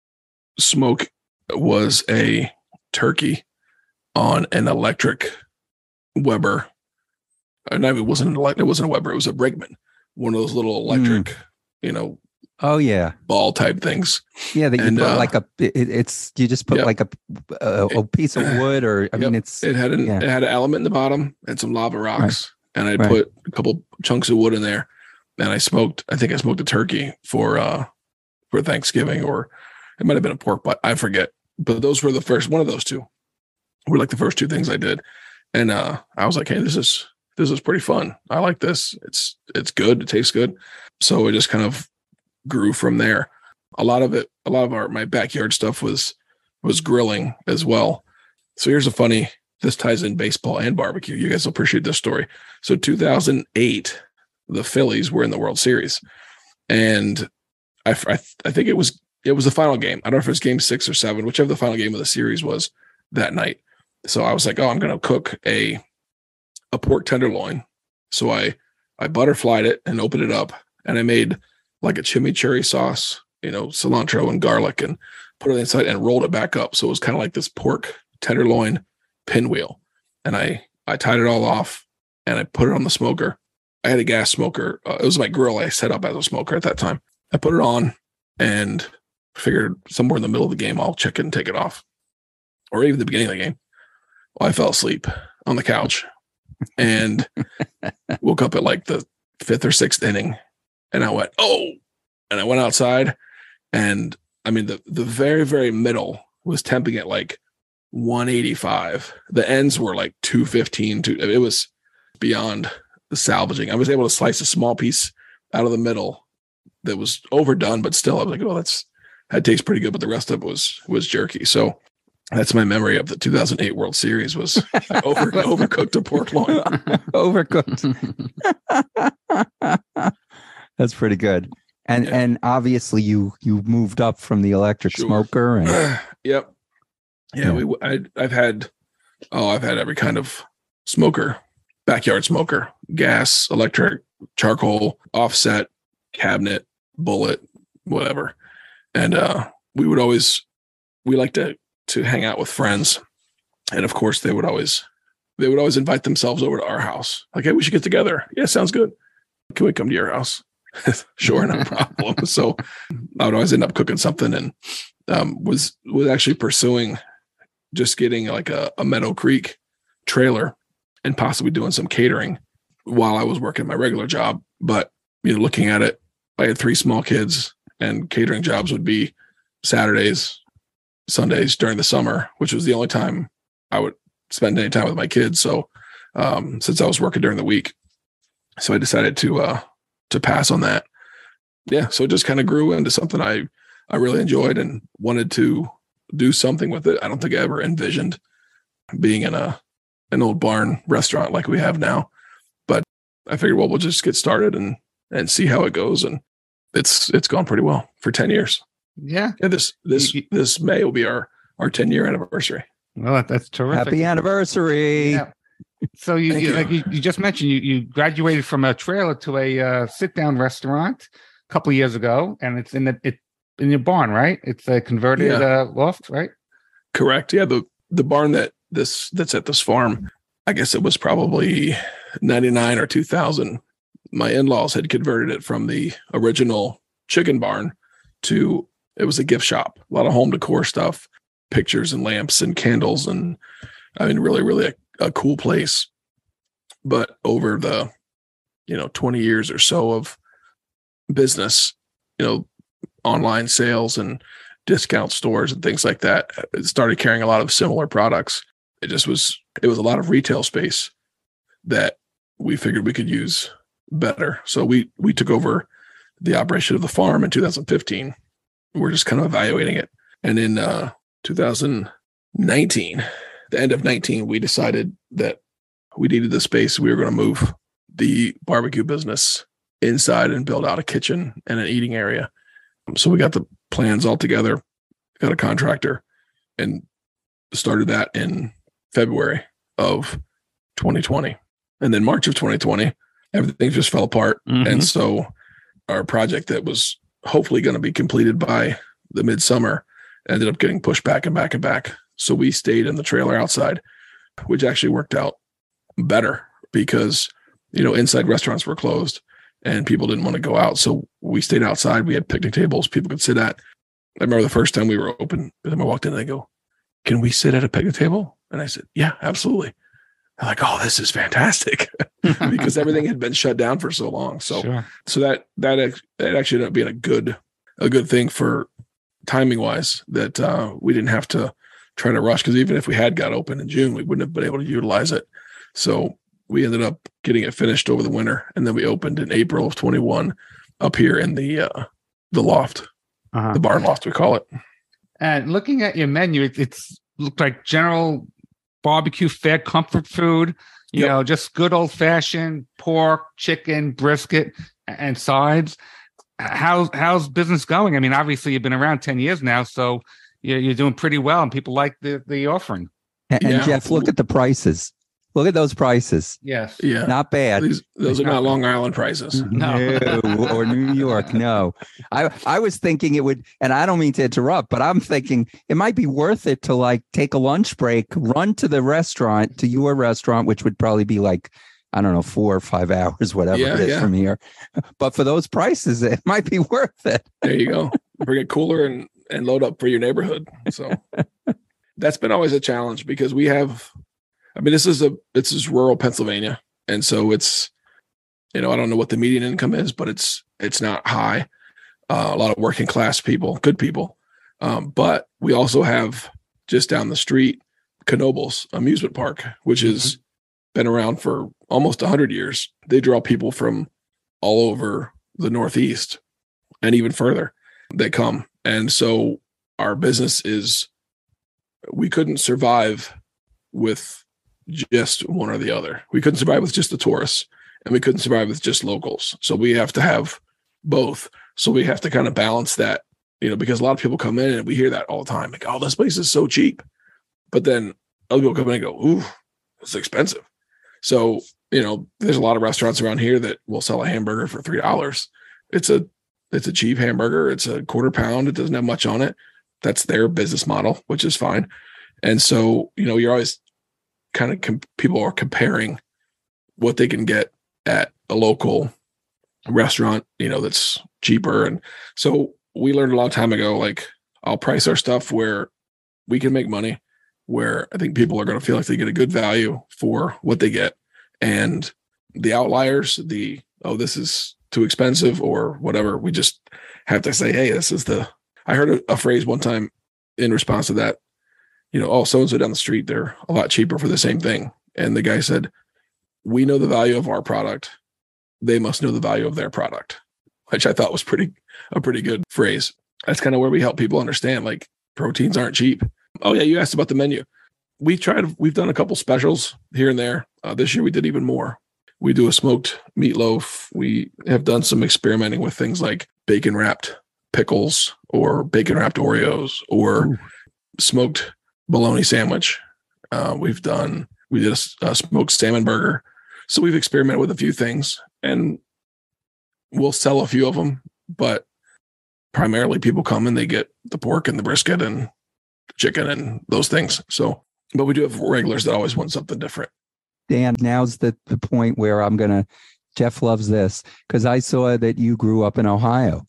G: smoke was a turkey on an electric Weber. And it wasn't an electric, it wasn't a Weber, it was a Brigman, one of those little electric, mm. you know,
E: oh yeah,
G: ball type things.
E: Yeah, that you
G: and,
E: put
G: uh,
E: like a, it, it's you just put yep. like a, a a piece of wood, or I
G: yep.
E: mean, it's
G: it had an
E: yeah.
G: it had an element in the bottom and some lava rocks, right. and I
E: right.
G: put a couple chunks of wood in there, and I smoked. I think I smoked a turkey for uh for Thanksgiving, or it might have been a pork butt. I forget. But those were the first one of those two were like the first two things I did, and uh I was like, hey, this is this is pretty fun. I like this. It's it's good. It tastes good. So it just kind of grew from there. A lot of it, a lot of our my backyard stuff was was grilling as well. So here's a funny, this ties in baseball and barbecue. You guys will appreciate this story. So two thousand eight, the Phillies were in the World Series, and I I, I think it was it was the final game. I don't know if it was game six or seven, whichever the final game of the series was that night. So I was like, oh, I'm going to cook a a pork tenderloin. So I I butterflied it and opened it up, and I made like a chimichurri sauce, you know, cilantro and garlic, and put it inside and rolled it back up. So it was kind of like this pork tenderloin pinwheel. And I, I tied it all off and I put it on the smoker. I had a gas smoker. Uh, it was my grill I set up as a smoker at that time. I put it on and figured somewhere in the middle of the game, I'll check it and take it off, or even the beginning of the game. Well, I fell asleep on the couch and woke up at like the fifth or sixth inning. And I went, oh, and I went outside, and I mean, the, the very, very middle was temping at like one eighty-five. The ends were like two fifteen. To, it was, beyond the salvaging. I was able to slice a small piece out of the middle that was overdone, but still I was like, oh, that's that tastes pretty good. But the rest of it was was jerky. So that's my memory of the two thousand eight World Series was I over, overcooked a pork loin.
E: Overcooked. That's pretty good. And
G: Yeah.
E: and obviously you you moved up from the electric
G: Sure.
E: smoker and
G: Yep. Yeah,
E: Yeah.
G: we I, I've had oh I've had every kind of smoker, backyard smoker, gas, electric, charcoal, offset, cabinet, bullet, whatever. And uh, we would always we like to to hang out with friends, and of course they would always they would always invite themselves over to our house. Like, hey, we should get together. Yeah, sounds good. Can we come to your house? Sure, no problem. So I would always end up cooking something, and um, was was actually pursuing just getting like a, a Meadow Creek trailer and possibly doing some catering while I was working my regular job. But you know, looking at it, I had three small kids, and catering jobs would be Saturdays, Sundays during the summer, which was the only time I would spend any time with my kids. So um, since I was working during the week, so I decided to uh, to pass on that. Yeah, so it just kind of grew into something I I really enjoyed and wanted to do something with it. I don't think I ever envisioned being in a an old barn restaurant like we have now, but I figured, well, we'll just get started and and see how it goes, and it's it's gone pretty well for ten years.
D: Yeah.
G: Yeah, this this
D: You-
G: this May will be our our ten year anniversary.
D: Well, that- that's terrific.
E: happy anniversary.
D: Yeah. So you,
G: Thank
D: you
G: you.
D: like you, you just mentioned you, you graduated from a trailer to a uh, sit down restaurant a couple of years ago, and it's in the it in your barn, right? It's a converted
G: Yeah.
D: uh, loft, right?
G: Correct. Yeah, the the barn that this that's at this farm, I guess it was probably ninety-nine or two thousand. My in-laws had converted it from the original chicken barn to it was a gift shop, a lot of home decor stuff, pictures and lamps and candles, and I mean, really, really a, a cool place. But over the, you know, twenty years or so of business, you know, online sales and discount stores and things like that, it started carrying a lot of similar products. It just was, it was a lot of retail space that we figured we could use better. So we, we took over the operation of the farm in two thousand fifteen. We're just kind of evaluating it. And in uh, two thousand nineteen, the end of nineteen, we decided that we needed the space. We were going to move the barbecue business inside and build out a kitchen and an eating area. So we got the plans all together, got a contractor, and started that in February of twenty twenty. And then March of twenty twenty, everything just fell apart.
D: Mhm.
G: And so our project that was hopefully going to be completed by the midsummer ended up getting pushed back and back and back. So we stayed in the trailer outside, which actually worked out better because, you know, inside restaurants were closed and people didn't want to go out. So we stayed outside. We had picnic tables people could sit at. I remember the first time we were open, and I walked in and they go, "Can we sit at a picnic table?" And I said, "Yeah, absolutely." They're like, "Oh, this is fantastic," because everything had been shut down for so long. So,
D: Sure.
G: so that that ex- that actually ended up being a good a good thing for timing wise that uh, we didn't have to try to rush, because even if we had got open in June, we wouldn't have been able to utilize it. So we ended up getting it finished over the winter, and then we opened in April of twenty-one up here in the uh, the loft,
D: Uh-huh.
G: the barn loft we call it.
D: And looking at your menu, it, it's looked like general barbecue fare, comfort food, you
G: Yep.
D: know, just good old fashioned pork, chicken, brisket, a- and sides. How's how's business going? I mean, obviously you've been around ten years now, so you're, you're doing pretty well, and people like the the offering.
E: And, and
G: Yeah.
E: Jeff, look at the prices. Look at those prices.
D: Yes.
G: Yeah,
E: Not bad.
G: These, those are not Long Island prices.
D: No.
E: No, or New York. No, I I was thinking it would, and I don't mean to interrupt, but I'm thinking it might be worth it to like take a lunch break, run to the restaurant, to your restaurant, which would probably be like, I don't know, four or five hours, whatever
G: Yeah,
E: it is
G: yeah.
E: from here. But for those prices, it might be worth it.
G: There you go. Bring a cooler and, and load up for your neighborhood. So that's been always a challenge, because we have, I mean, this is a, this is rural Pennsylvania. And so it's, you know, I don't know what the median income is, but it's, it's not high. Uh, a lot of working class people, good people. Um, but we also have just down the street, Knoebels amusement park, which has been around for almost one hundred years. They draw people from all over the Northeast and even further. They come. And so our business is, we couldn't survive with just one or the other. We couldn't survive with just the tourists, and we couldn't survive with just locals. So we have to have both. So we have to kind of balance that, you know, because a lot of people come in and we hear that all the time. Like, oh, this place is so cheap. But then other people come in and go, ooh, it's expensive. So, you know, there's a lot of restaurants around here that will sell a hamburger for three dollars. It's a, it's a cheap hamburger. It's a quarter pound. It doesn't have much on it. That's their business model, which is fine. And so, you know, you're always kind of, com- people are comparing what they can get at a local restaurant, you know, that's cheaper. And so we learned a long time ago, like, I'll price our stuff where we can make money, where I think people are going to feel like they get a good value for what they get. And the outliers, the, oh, this is too expensive or whatever, we just have to say, hey, this is the, I heard a, a phrase one time in response to that, you know, oh, so-and-so down the street, they're a lot cheaper for the same thing. And the guy said, we know the value of our product. They must know the value of their product, which I thought was pretty, a pretty good phrase. That's kind of where we help people understand, like, proteins aren't cheap. Oh yeah. You asked about the menu. We tried, we've done a couple specials here and there. Uh, this year we did even more. We do a smoked meatloaf. We have done some experimenting with things like bacon wrapped pickles or bacon wrapped Oreos or Ooh. smoked bologna sandwich. Uh, we've done, we did a, a smoked salmon burger. So we've experimented with a few things, and we'll sell a few of them, but primarily people come and they get the pork and the brisket and the chicken and those things. So, but we do have regulars that always want something different.
E: Dan, now's the, the point where I'm going to, Jeff loves this, because I saw that you grew up in Ohio.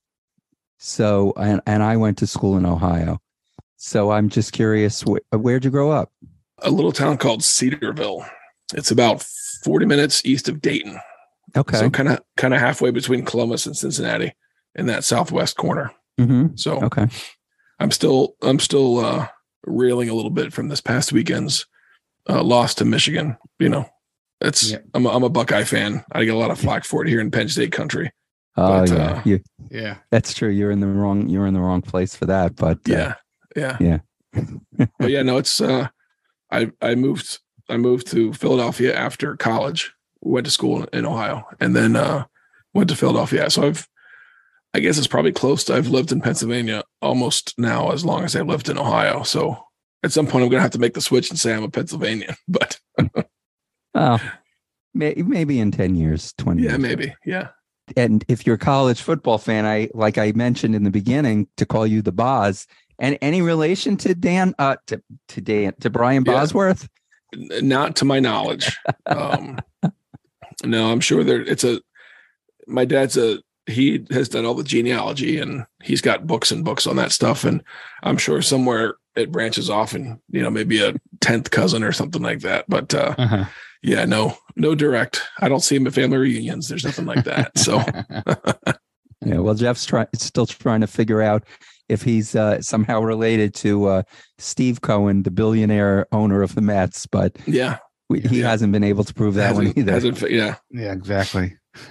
E: So, and, and I went to school in Ohio. So I'm just curious, wh- where'd you grow up?
G: A little town called Cedarville. It's about forty minutes east of Dayton.
E: Okay.
G: So kind of, kind of halfway between Columbus and Cincinnati in that southwest corner.
E: Mm-hmm.
G: So
E: okay.
G: I'm still, I'm still uh, reeling a little bit from this past weekend's uh, loss to Michigan. You know, it's, yeah. I'm, a, I'm a Buckeye fan. I get a lot of flack for it here in Penn State country.
E: Oh
G: but,
E: yeah.
G: Uh,
E: you,
A: yeah,
E: that's true. You're in the wrong, you're in the wrong place for that, but uh,
G: yeah, yeah,
E: yeah.
G: But yeah, no, it's, uh, I, I moved, I moved to Philadelphia after college, went to school in Ohio, and then uh, went to Philadelphia. So I've, I guess it's probably close to, I've lived in Pennsylvania almost now as long as I've lived in Ohio. So at some point I'm going to have to make the switch and say I'm a Pennsylvanian, but
E: oh, may, maybe in ten years, twenty
G: yeah,
E: years.
G: maybe. Yeah.
E: And if you're a college football fan, I, like I mentioned in the beginning, to call you the Boz, and any relation to Dan, uh, to, to Dan, to Brian
G: Yeah.
E: Bosworth?
G: Not to my knowledge. Um, no, I'm sure there it's a, my dad's a, he has done all the genealogy and he's got books and books on that stuff. And I'm sure somewhere it branches off and, you know, maybe a tenth cousin or something like that. But uh, uh-huh. yeah, no, no direct. I don't see him at family reunions. There's nothing like that. So
E: yeah, well, Jeff's trying, still trying to figure out if he's uh, somehow related to uh, Steve Cohen, the billionaire owner of the Mets, but
G: yeah,
E: we, he
G: yeah.
E: hasn't been able to prove that
G: hasn't,
E: one either.
G: Hasn't, yeah,
D: yeah, exactly.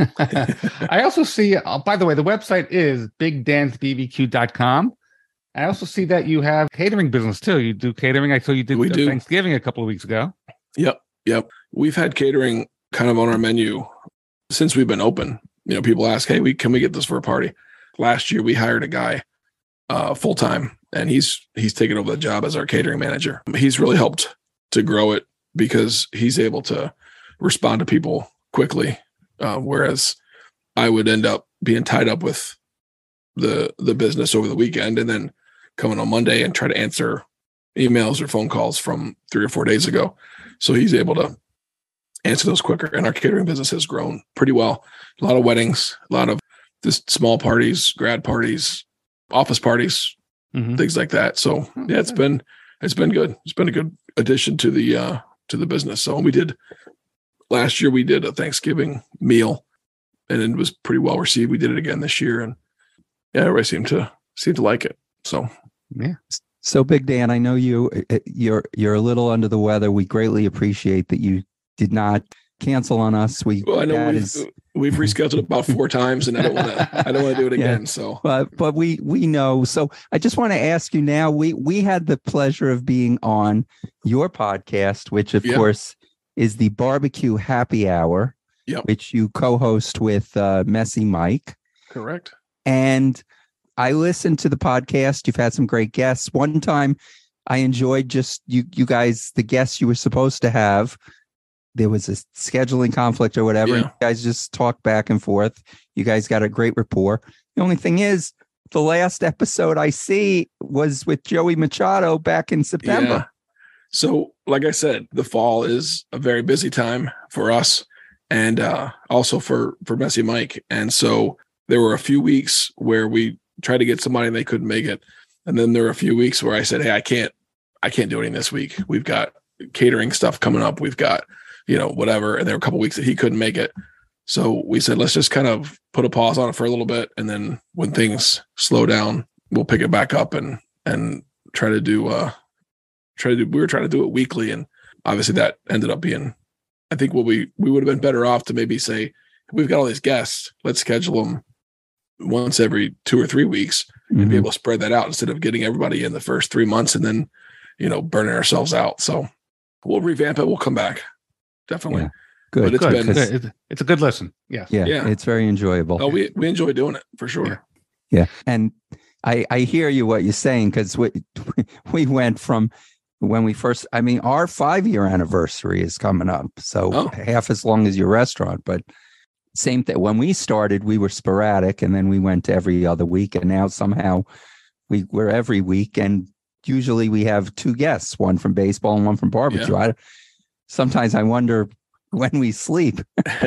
D: I also see, uh, by the way, the website is big dans b b q dot com. I also see that you have catering business too. You do catering. I saw you did
G: we do.
D: Thanksgiving a couple of weeks ago.
G: Yep. Yep. We've had catering kind of on our menu since we've been open. You know, people ask, hey, we can we get this for a party? Last year we hired a guy uh, full time, and he's he's taken over the job as our catering manager. He's really helped to grow it because he's able to respond to people quickly, uh, whereas I would end up being tied up with the the business over the weekend and then coming on Monday and try to answer emails or phone calls from three or four days ago. So he's able to answer those quicker, and our catering business has grown pretty well. A lot of weddings, a lot of just small parties, grad parties, office parties, mm-hmm. things like that. So yeah, it's been, it's been good. It's been a good addition to the, uh, to the business. So we did last year, we did a Thanksgiving meal and it was pretty well received. We did it again this year, and yeah, everybody seemed to seem to like it. So,
E: yeah. So Big Dan, I know you, you're, you're a little under the weather. We greatly appreciate that you did not cancel on us. We
G: Well, I know
E: that
G: we've,
E: is-
G: we've rescheduled about four times, and I don't want to. I don't want to do it
E: Yeah.
G: again. So
E: but but we we know. So I just want to ask you now. We we had the pleasure of being on your podcast, which of
G: Yeah.
E: course is the Barbecue Happy Hour,
G: Yep.
E: which you co-host with uh, Messy Mike.
G: correct.
E: And I listened to the podcast. You've had some great guests. One time, I enjoyed just you you guys, the guests you were supposed to have. There was a scheduling conflict or whatever.
G: Yeah.
E: And you guys just talked back and forth. You guys got a great rapport. The only thing is, the last episode I see was with Joey Machado back in September.
G: Yeah. So, like I said, the fall is a very busy time for us, and uh, also for for Messy Mike. And so there were a few weeks where we tried to get somebody and they couldn't make it, and then there were a few weeks where I said, "Hey, I can't, I can't do anything this week. We've got catering stuff coming up. We've got, you know, whatever." And there were a couple weeks that he couldn't make it. So we said, let's just kind of put a pause on it for a little bit, and then when things slow down, we'll pick it back up and and try to do. Uh, try to do. We were trying to do it weekly, and obviously that ended up being. I think what we we would have been better off to maybe say, we've got all these guests, let's schedule them once every two or three weeks and be
E: Mhm.
G: able to spread that out instead of getting everybody in the first three months and then, you know, burning ourselves out. So we'll revamp it. We'll come back. Definitely.
E: Yeah. Good.
G: But it's
D: Good.
G: been-
D: Good. It's, it's a good listen. Yes.
E: Yeah,
G: Yeah.
E: it's very enjoyable.
G: Oh, we, we enjoy doing it for sure.
D: Yeah.
E: Yeah. And I, I hear you what you're saying, because we, we went from when we first, I mean, our five year anniversary is coming up. So
G: Oh.
E: half as long as your restaurant, but same thing. When we started, we were sporadic, and then we went to every other week. And now somehow we, we're every week. And usually we have two guests, one from baseball and one from barbecue. I, sometimes I wonder when we sleep.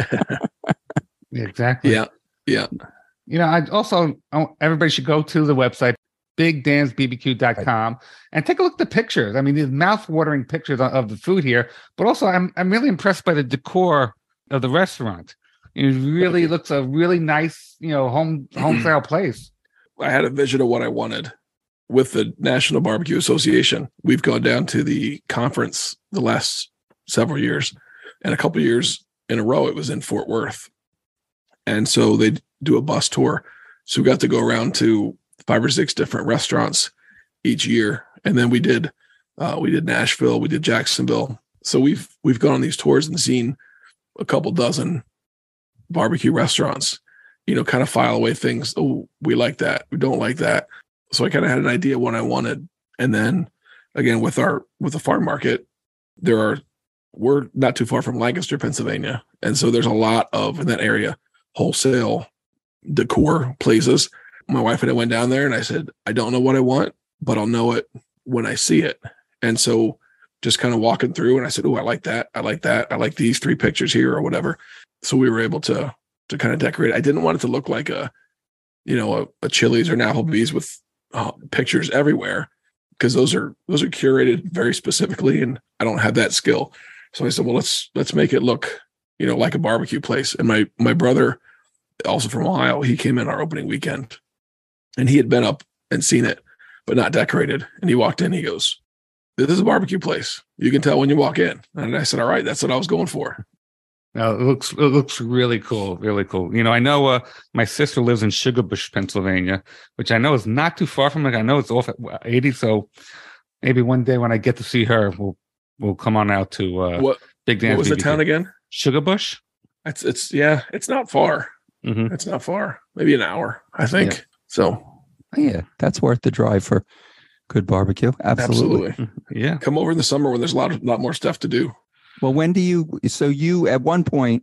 D: Yeah, exactly.
G: Yeah. Yeah.
D: You know, I also I- everybody should go to the website big dans b b q dot com and take a look at the pictures. I mean, these mouth-watering pictures of of the food here, but also I'm I'm really impressed by the decor of the restaurant. It really looks a really nice, you know, home home style place.
G: I had a vision of what I wanted with the National Barbecue Association. We've gone down to the conference the last several years, and a couple of years in a row, it was in Fort Worth. And so they do a bus tour. So we got to go around to five or six different restaurants each year. And then we did, uh, we did Nashville, we did Jacksonville. So we've, we've gone on these tours and seen a couple dozen barbecue restaurants, you know, kind of file away things. Oh, we like that. We don't like that. So I kind of had an idea of what I wanted. And then again, with our, with the farm market, there are, we're not too far from Lancaster, Pennsylvania. And so there's a lot of, in that area, wholesale decor places. My wife and I went down there and I said, I don't know what I want, but I'll know it when I see it. And so just kind of walking through, and I said, oh, I like that. I like that. I like these three pictures here or whatever. So we were able to, to kind of decorate. I didn't want it to look like a, you know, a, a Chili's or an Applebee's with uh, pictures everywhere, because those are, those are curated very specifically, and I don't have that skill. So I said, well, let's, let's make it look, you know, like a barbecue place. And my, my brother, also from Ohio, he came in our opening weekend, and he had been up and seen it, but not decorated. And he walked in, he goes, this is a barbecue place. You can tell when you walk in. And I said, all right, that's what I was going for.
D: No, it looks it looks really cool, really cool. You know, I know uh, my sister lives in Sugarbush, Pennsylvania, which I know is not too far from it. I know it's off at eighty, so maybe one day when I get to see her, we'll we'll come on out to uh,
G: What,
D: Big Dan's.
G: what was the
D: B B Q.
G: town again?
D: Sugarbush.
G: It's, it's, yeah, it's not far.
D: Mm-hmm.
G: It's not far. Maybe an hour, I think.
E: Yeah.
G: So
E: Yeah, that's worth the drive for good barbecue. Absolutely.
G: absolutely.
D: Yeah.
G: Come over in the summer when there's a lot of, lot more stuff to do.
E: Well, when do you, so you, at one point,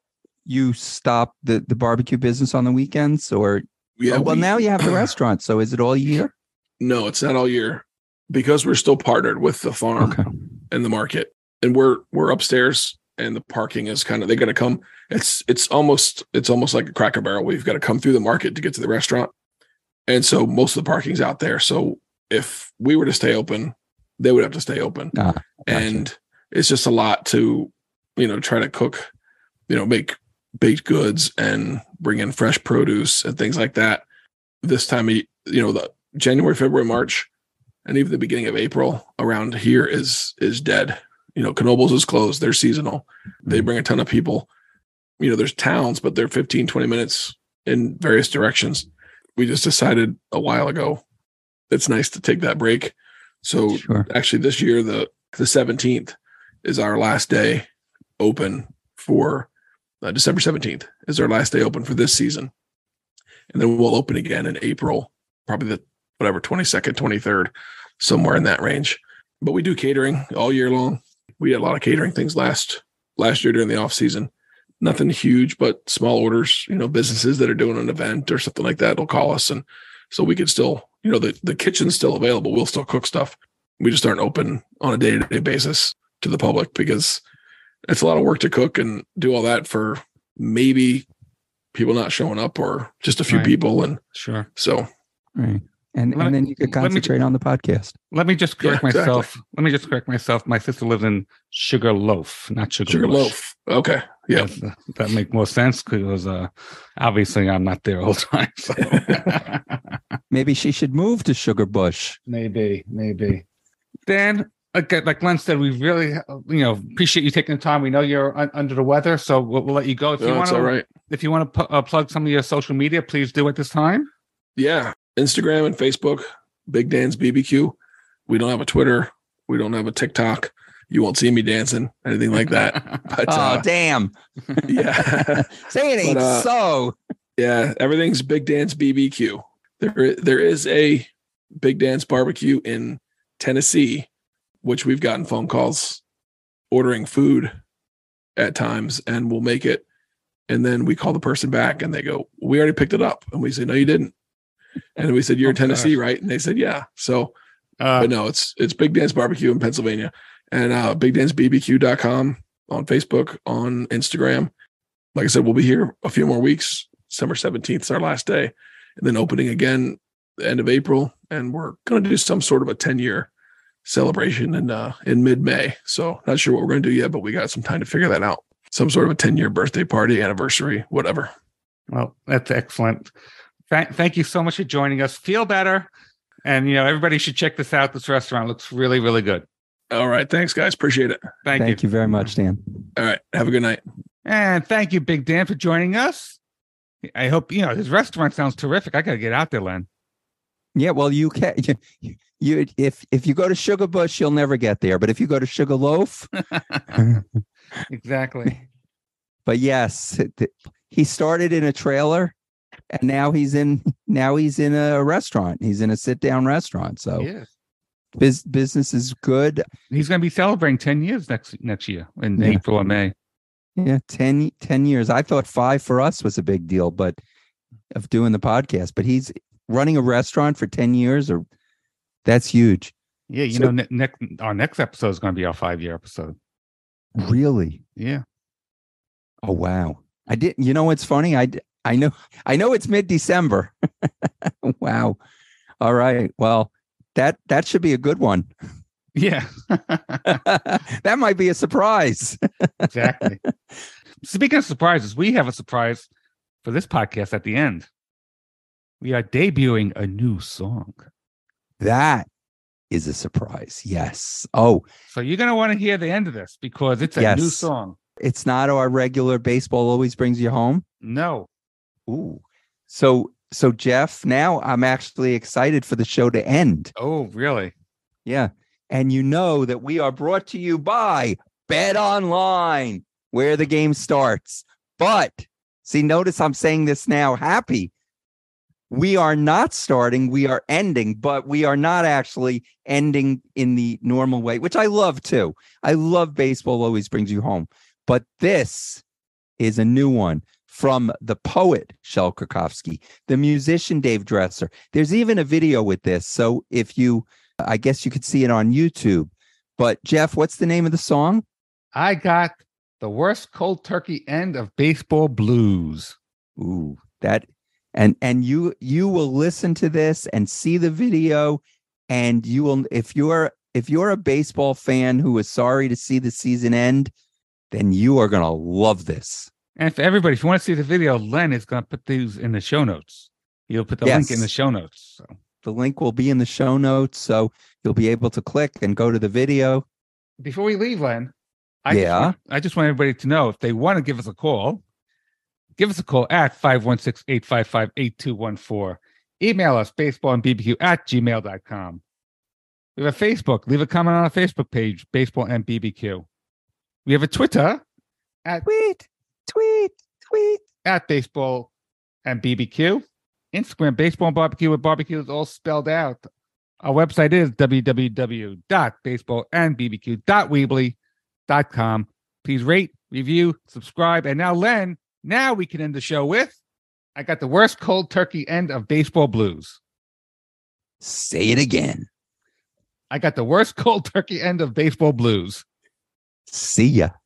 E: you stopped the, the barbecue business on the weekends, or,
G: Yeah.
E: oh, well,
G: we-
E: now you have the restaurant. So is it all year?
G: No, it's not all year, because we're still partnered with the farm
E: Okay.
G: and the market, and we're we're upstairs, and the parking is kind of, they got to come. It's it's almost it's almost like a Cracker Barrel. We've got to come through the market to get to the restaurant, and so most of the parking's out there. So if we were to stay open, they would have to stay open,
E: Ah, gotcha.
G: and it's just a lot to, you know, try to cook, you know, make baked goods and bring in fresh produce and things like that. This time, of, you know, the January, February, March, and even the beginning of April around here is is dead. You know, Knoebels is closed. They're seasonal. They bring a ton of people. You know, there's towns, but they're fifteen, twenty minutes in various directions. We just decided a while ago it's nice to take that break. So
E: Sure.
G: actually this year, the the seventeenth is our last day open for uh, December seventeenth is our last day open for this season. And then we'll open again in April, probably the whatever, twenty-second, twenty-third, somewhere in that range. But we do catering all year long. We had a lot of catering things last last year during the off season. Nothing huge, but small orders, you know, businesses that are doing an event or something like that will call us. And so we could still, you know, the, the kitchen's still available. We'll still cook stuff. We just aren't open on a day-to-day basis to the public because it's a lot of work to cook and do all that for maybe people not showing up or just a few
D: Right.
G: people. And
D: Sure.
G: so,
E: Right. And
D: Let
E: and
D: me-
E: then you could
D: let me-
E: concentrate on the podcast.
D: Let me just correct
G: Yeah, exactly.
D: myself. Let me just correct myself. My sister lives in Sugar Loaf, not Sugar,
G: sugar
D: Bush.
G: loaf. Okay. Yeah.
D: That, that make more sense because uh, obviously I'm not there all the time. So.
E: Maybe she should move to Sugar Bush.
D: maybe, maybe. Dan, like, like Glenn said, we really, uh, you know, appreciate you taking the time. We know you're un- under the weather, so we'll, we'll let you go. If you
G: No,
D: want
G: it's
D: to,
G: all right.
D: if you want to pu- uh, plug some of your social media, please do at this time.
G: Yeah. Instagram and Facebook, Big Dan's B B Q. We don't have a Twitter. We don't have a TikTok. You won't see me dancing, anything like that. But
E: Oh,
G: uh,
E: damn.
G: yeah.
E: Say it ain't
G: But, uh,
E: so.
G: Yeah, everything's Big Dan's B B Q. There, there is a Big Dan's barbecue in Tennessee, which we've gotten phone calls ordering food at times, and we'll make it. And then we call the person back, and they go, "We already picked it up." And we say, "No, you didn't." And we said, "You're in
D: Oh,
G: Tennessee,
D: gosh.
G: right?" And they said, "Yeah." So,
D: Uh,
G: but no, it's it's Big Dan's barbecue in Pennsylvania, and uh, big dans b b q dot com on Facebook, on Instagram. Like I said, we'll be here a few more weeks. December seventeenth is our last day, and then opening again the end of April. And we're going to do some sort of a ten year celebration in uh, in mid May. So not sure what we're going to do yet, but we got some time to figure that out. Some sort of a ten year birthday party, anniversary, whatever.
D: Well, that's excellent. Thank, thank you so much for joining us. Feel better. And, you know, everybody should check this out. This restaurant looks really, really good.
G: All right. Thanks, guys. Appreciate it.
D: Thank,
E: Thank
D: you.
E: you very much, Dan.
G: All right. Have a good night.
D: And thank you, Big Dan, for joining us. I hope, you know, his restaurant sounds terrific. I got to get out there, Len.
E: Yeah, well, you can. You, you if if you go to Sugar Bush, you'll never get there. But if you go to Sugar Loaf,
D: Exactly.
E: but yes, it- he started in a trailer, and now he's in now he's in a restaurant. He's in a sit down restaurant. So
D: Yes.
E: bus- business is good.
D: He's going to be celebrating ten years next next year in
E: Yeah.
D: April or May.
E: Yeah, ten, ten years. I thought five for us was a big deal, but of doing the podcast. But he's running a restaurant for ten years, or that's huge.
D: Yeah, you
E: So-
D: know, ne- next our next episode is going to be our five year episode.
E: Really?
D: Yeah.
E: Oh wow! I didn't. You know what's funny? I d- I know I know it's mid December. Wow. All right. Well, that that should be a good one.
D: Yeah.
E: That might be a surprise.
D: Exactly. Speaking of surprises, we have a surprise for this podcast at the end. We are debuting a new song.
E: That is a surprise. Yes. Oh,
D: So you're going to want to hear the end of this because it's a new
E: Yes.
D: song.
E: it's not our regular baseball always brings you home.
D: No.
E: Ooh. So so Jeff, now I'm actually excited for the show to end.
D: Oh, really?
E: Yeah. And you know that we are brought to you by Bet Online, where the game starts. But see, notice I'm saying this now happy. We are not starting, we are ending, but we are not actually ending in the normal way, which I love too. I love baseball always brings you home. But this is a new one from the poet Shel Krakowski, the musician Dave Dresser. There's even a video with this. So if you I guess you could see it on YouTube. But Jeff, what's the name of the song?
D: I got the worst cold turkey end of baseball blues.
E: Ooh, that and and you you will listen to this and see the video, and you will if you're if you're a baseball fan who is sorry to see the season end, then you are gonna love this.
D: And for everybody, if you want to see the video, Len is going to put these in the show notes. He'll put the link in
E: Yes.
D: the show notes. So
E: The link will be in the show notes, so you'll be able to click and go to the video.
D: before we leave, Len, I just
E: Yeah.
D: want, I just want everybody to know if they want to give us a call, give us a call at five one six, eight five five, eight two one four. Email us baseballandbbq at gmail dot com. We have a Facebook. Leave a comment on our Facebook page, Baseball and B B Q. We have a Twitter at
E: Tweet, tweet, tweet.
D: at Baseball and B B Q. Instagram, Baseball and Barbecue with barbecue is all spelled out. Our website is w w w dot baseball and b b q dot weebly dot com. Please rate, review, subscribe. And now, Len, now we can end the show with I got the worst cold turkey end of baseball blues.
E: Say it again.
D: I got the worst cold turkey end of baseball blues.
E: See ya.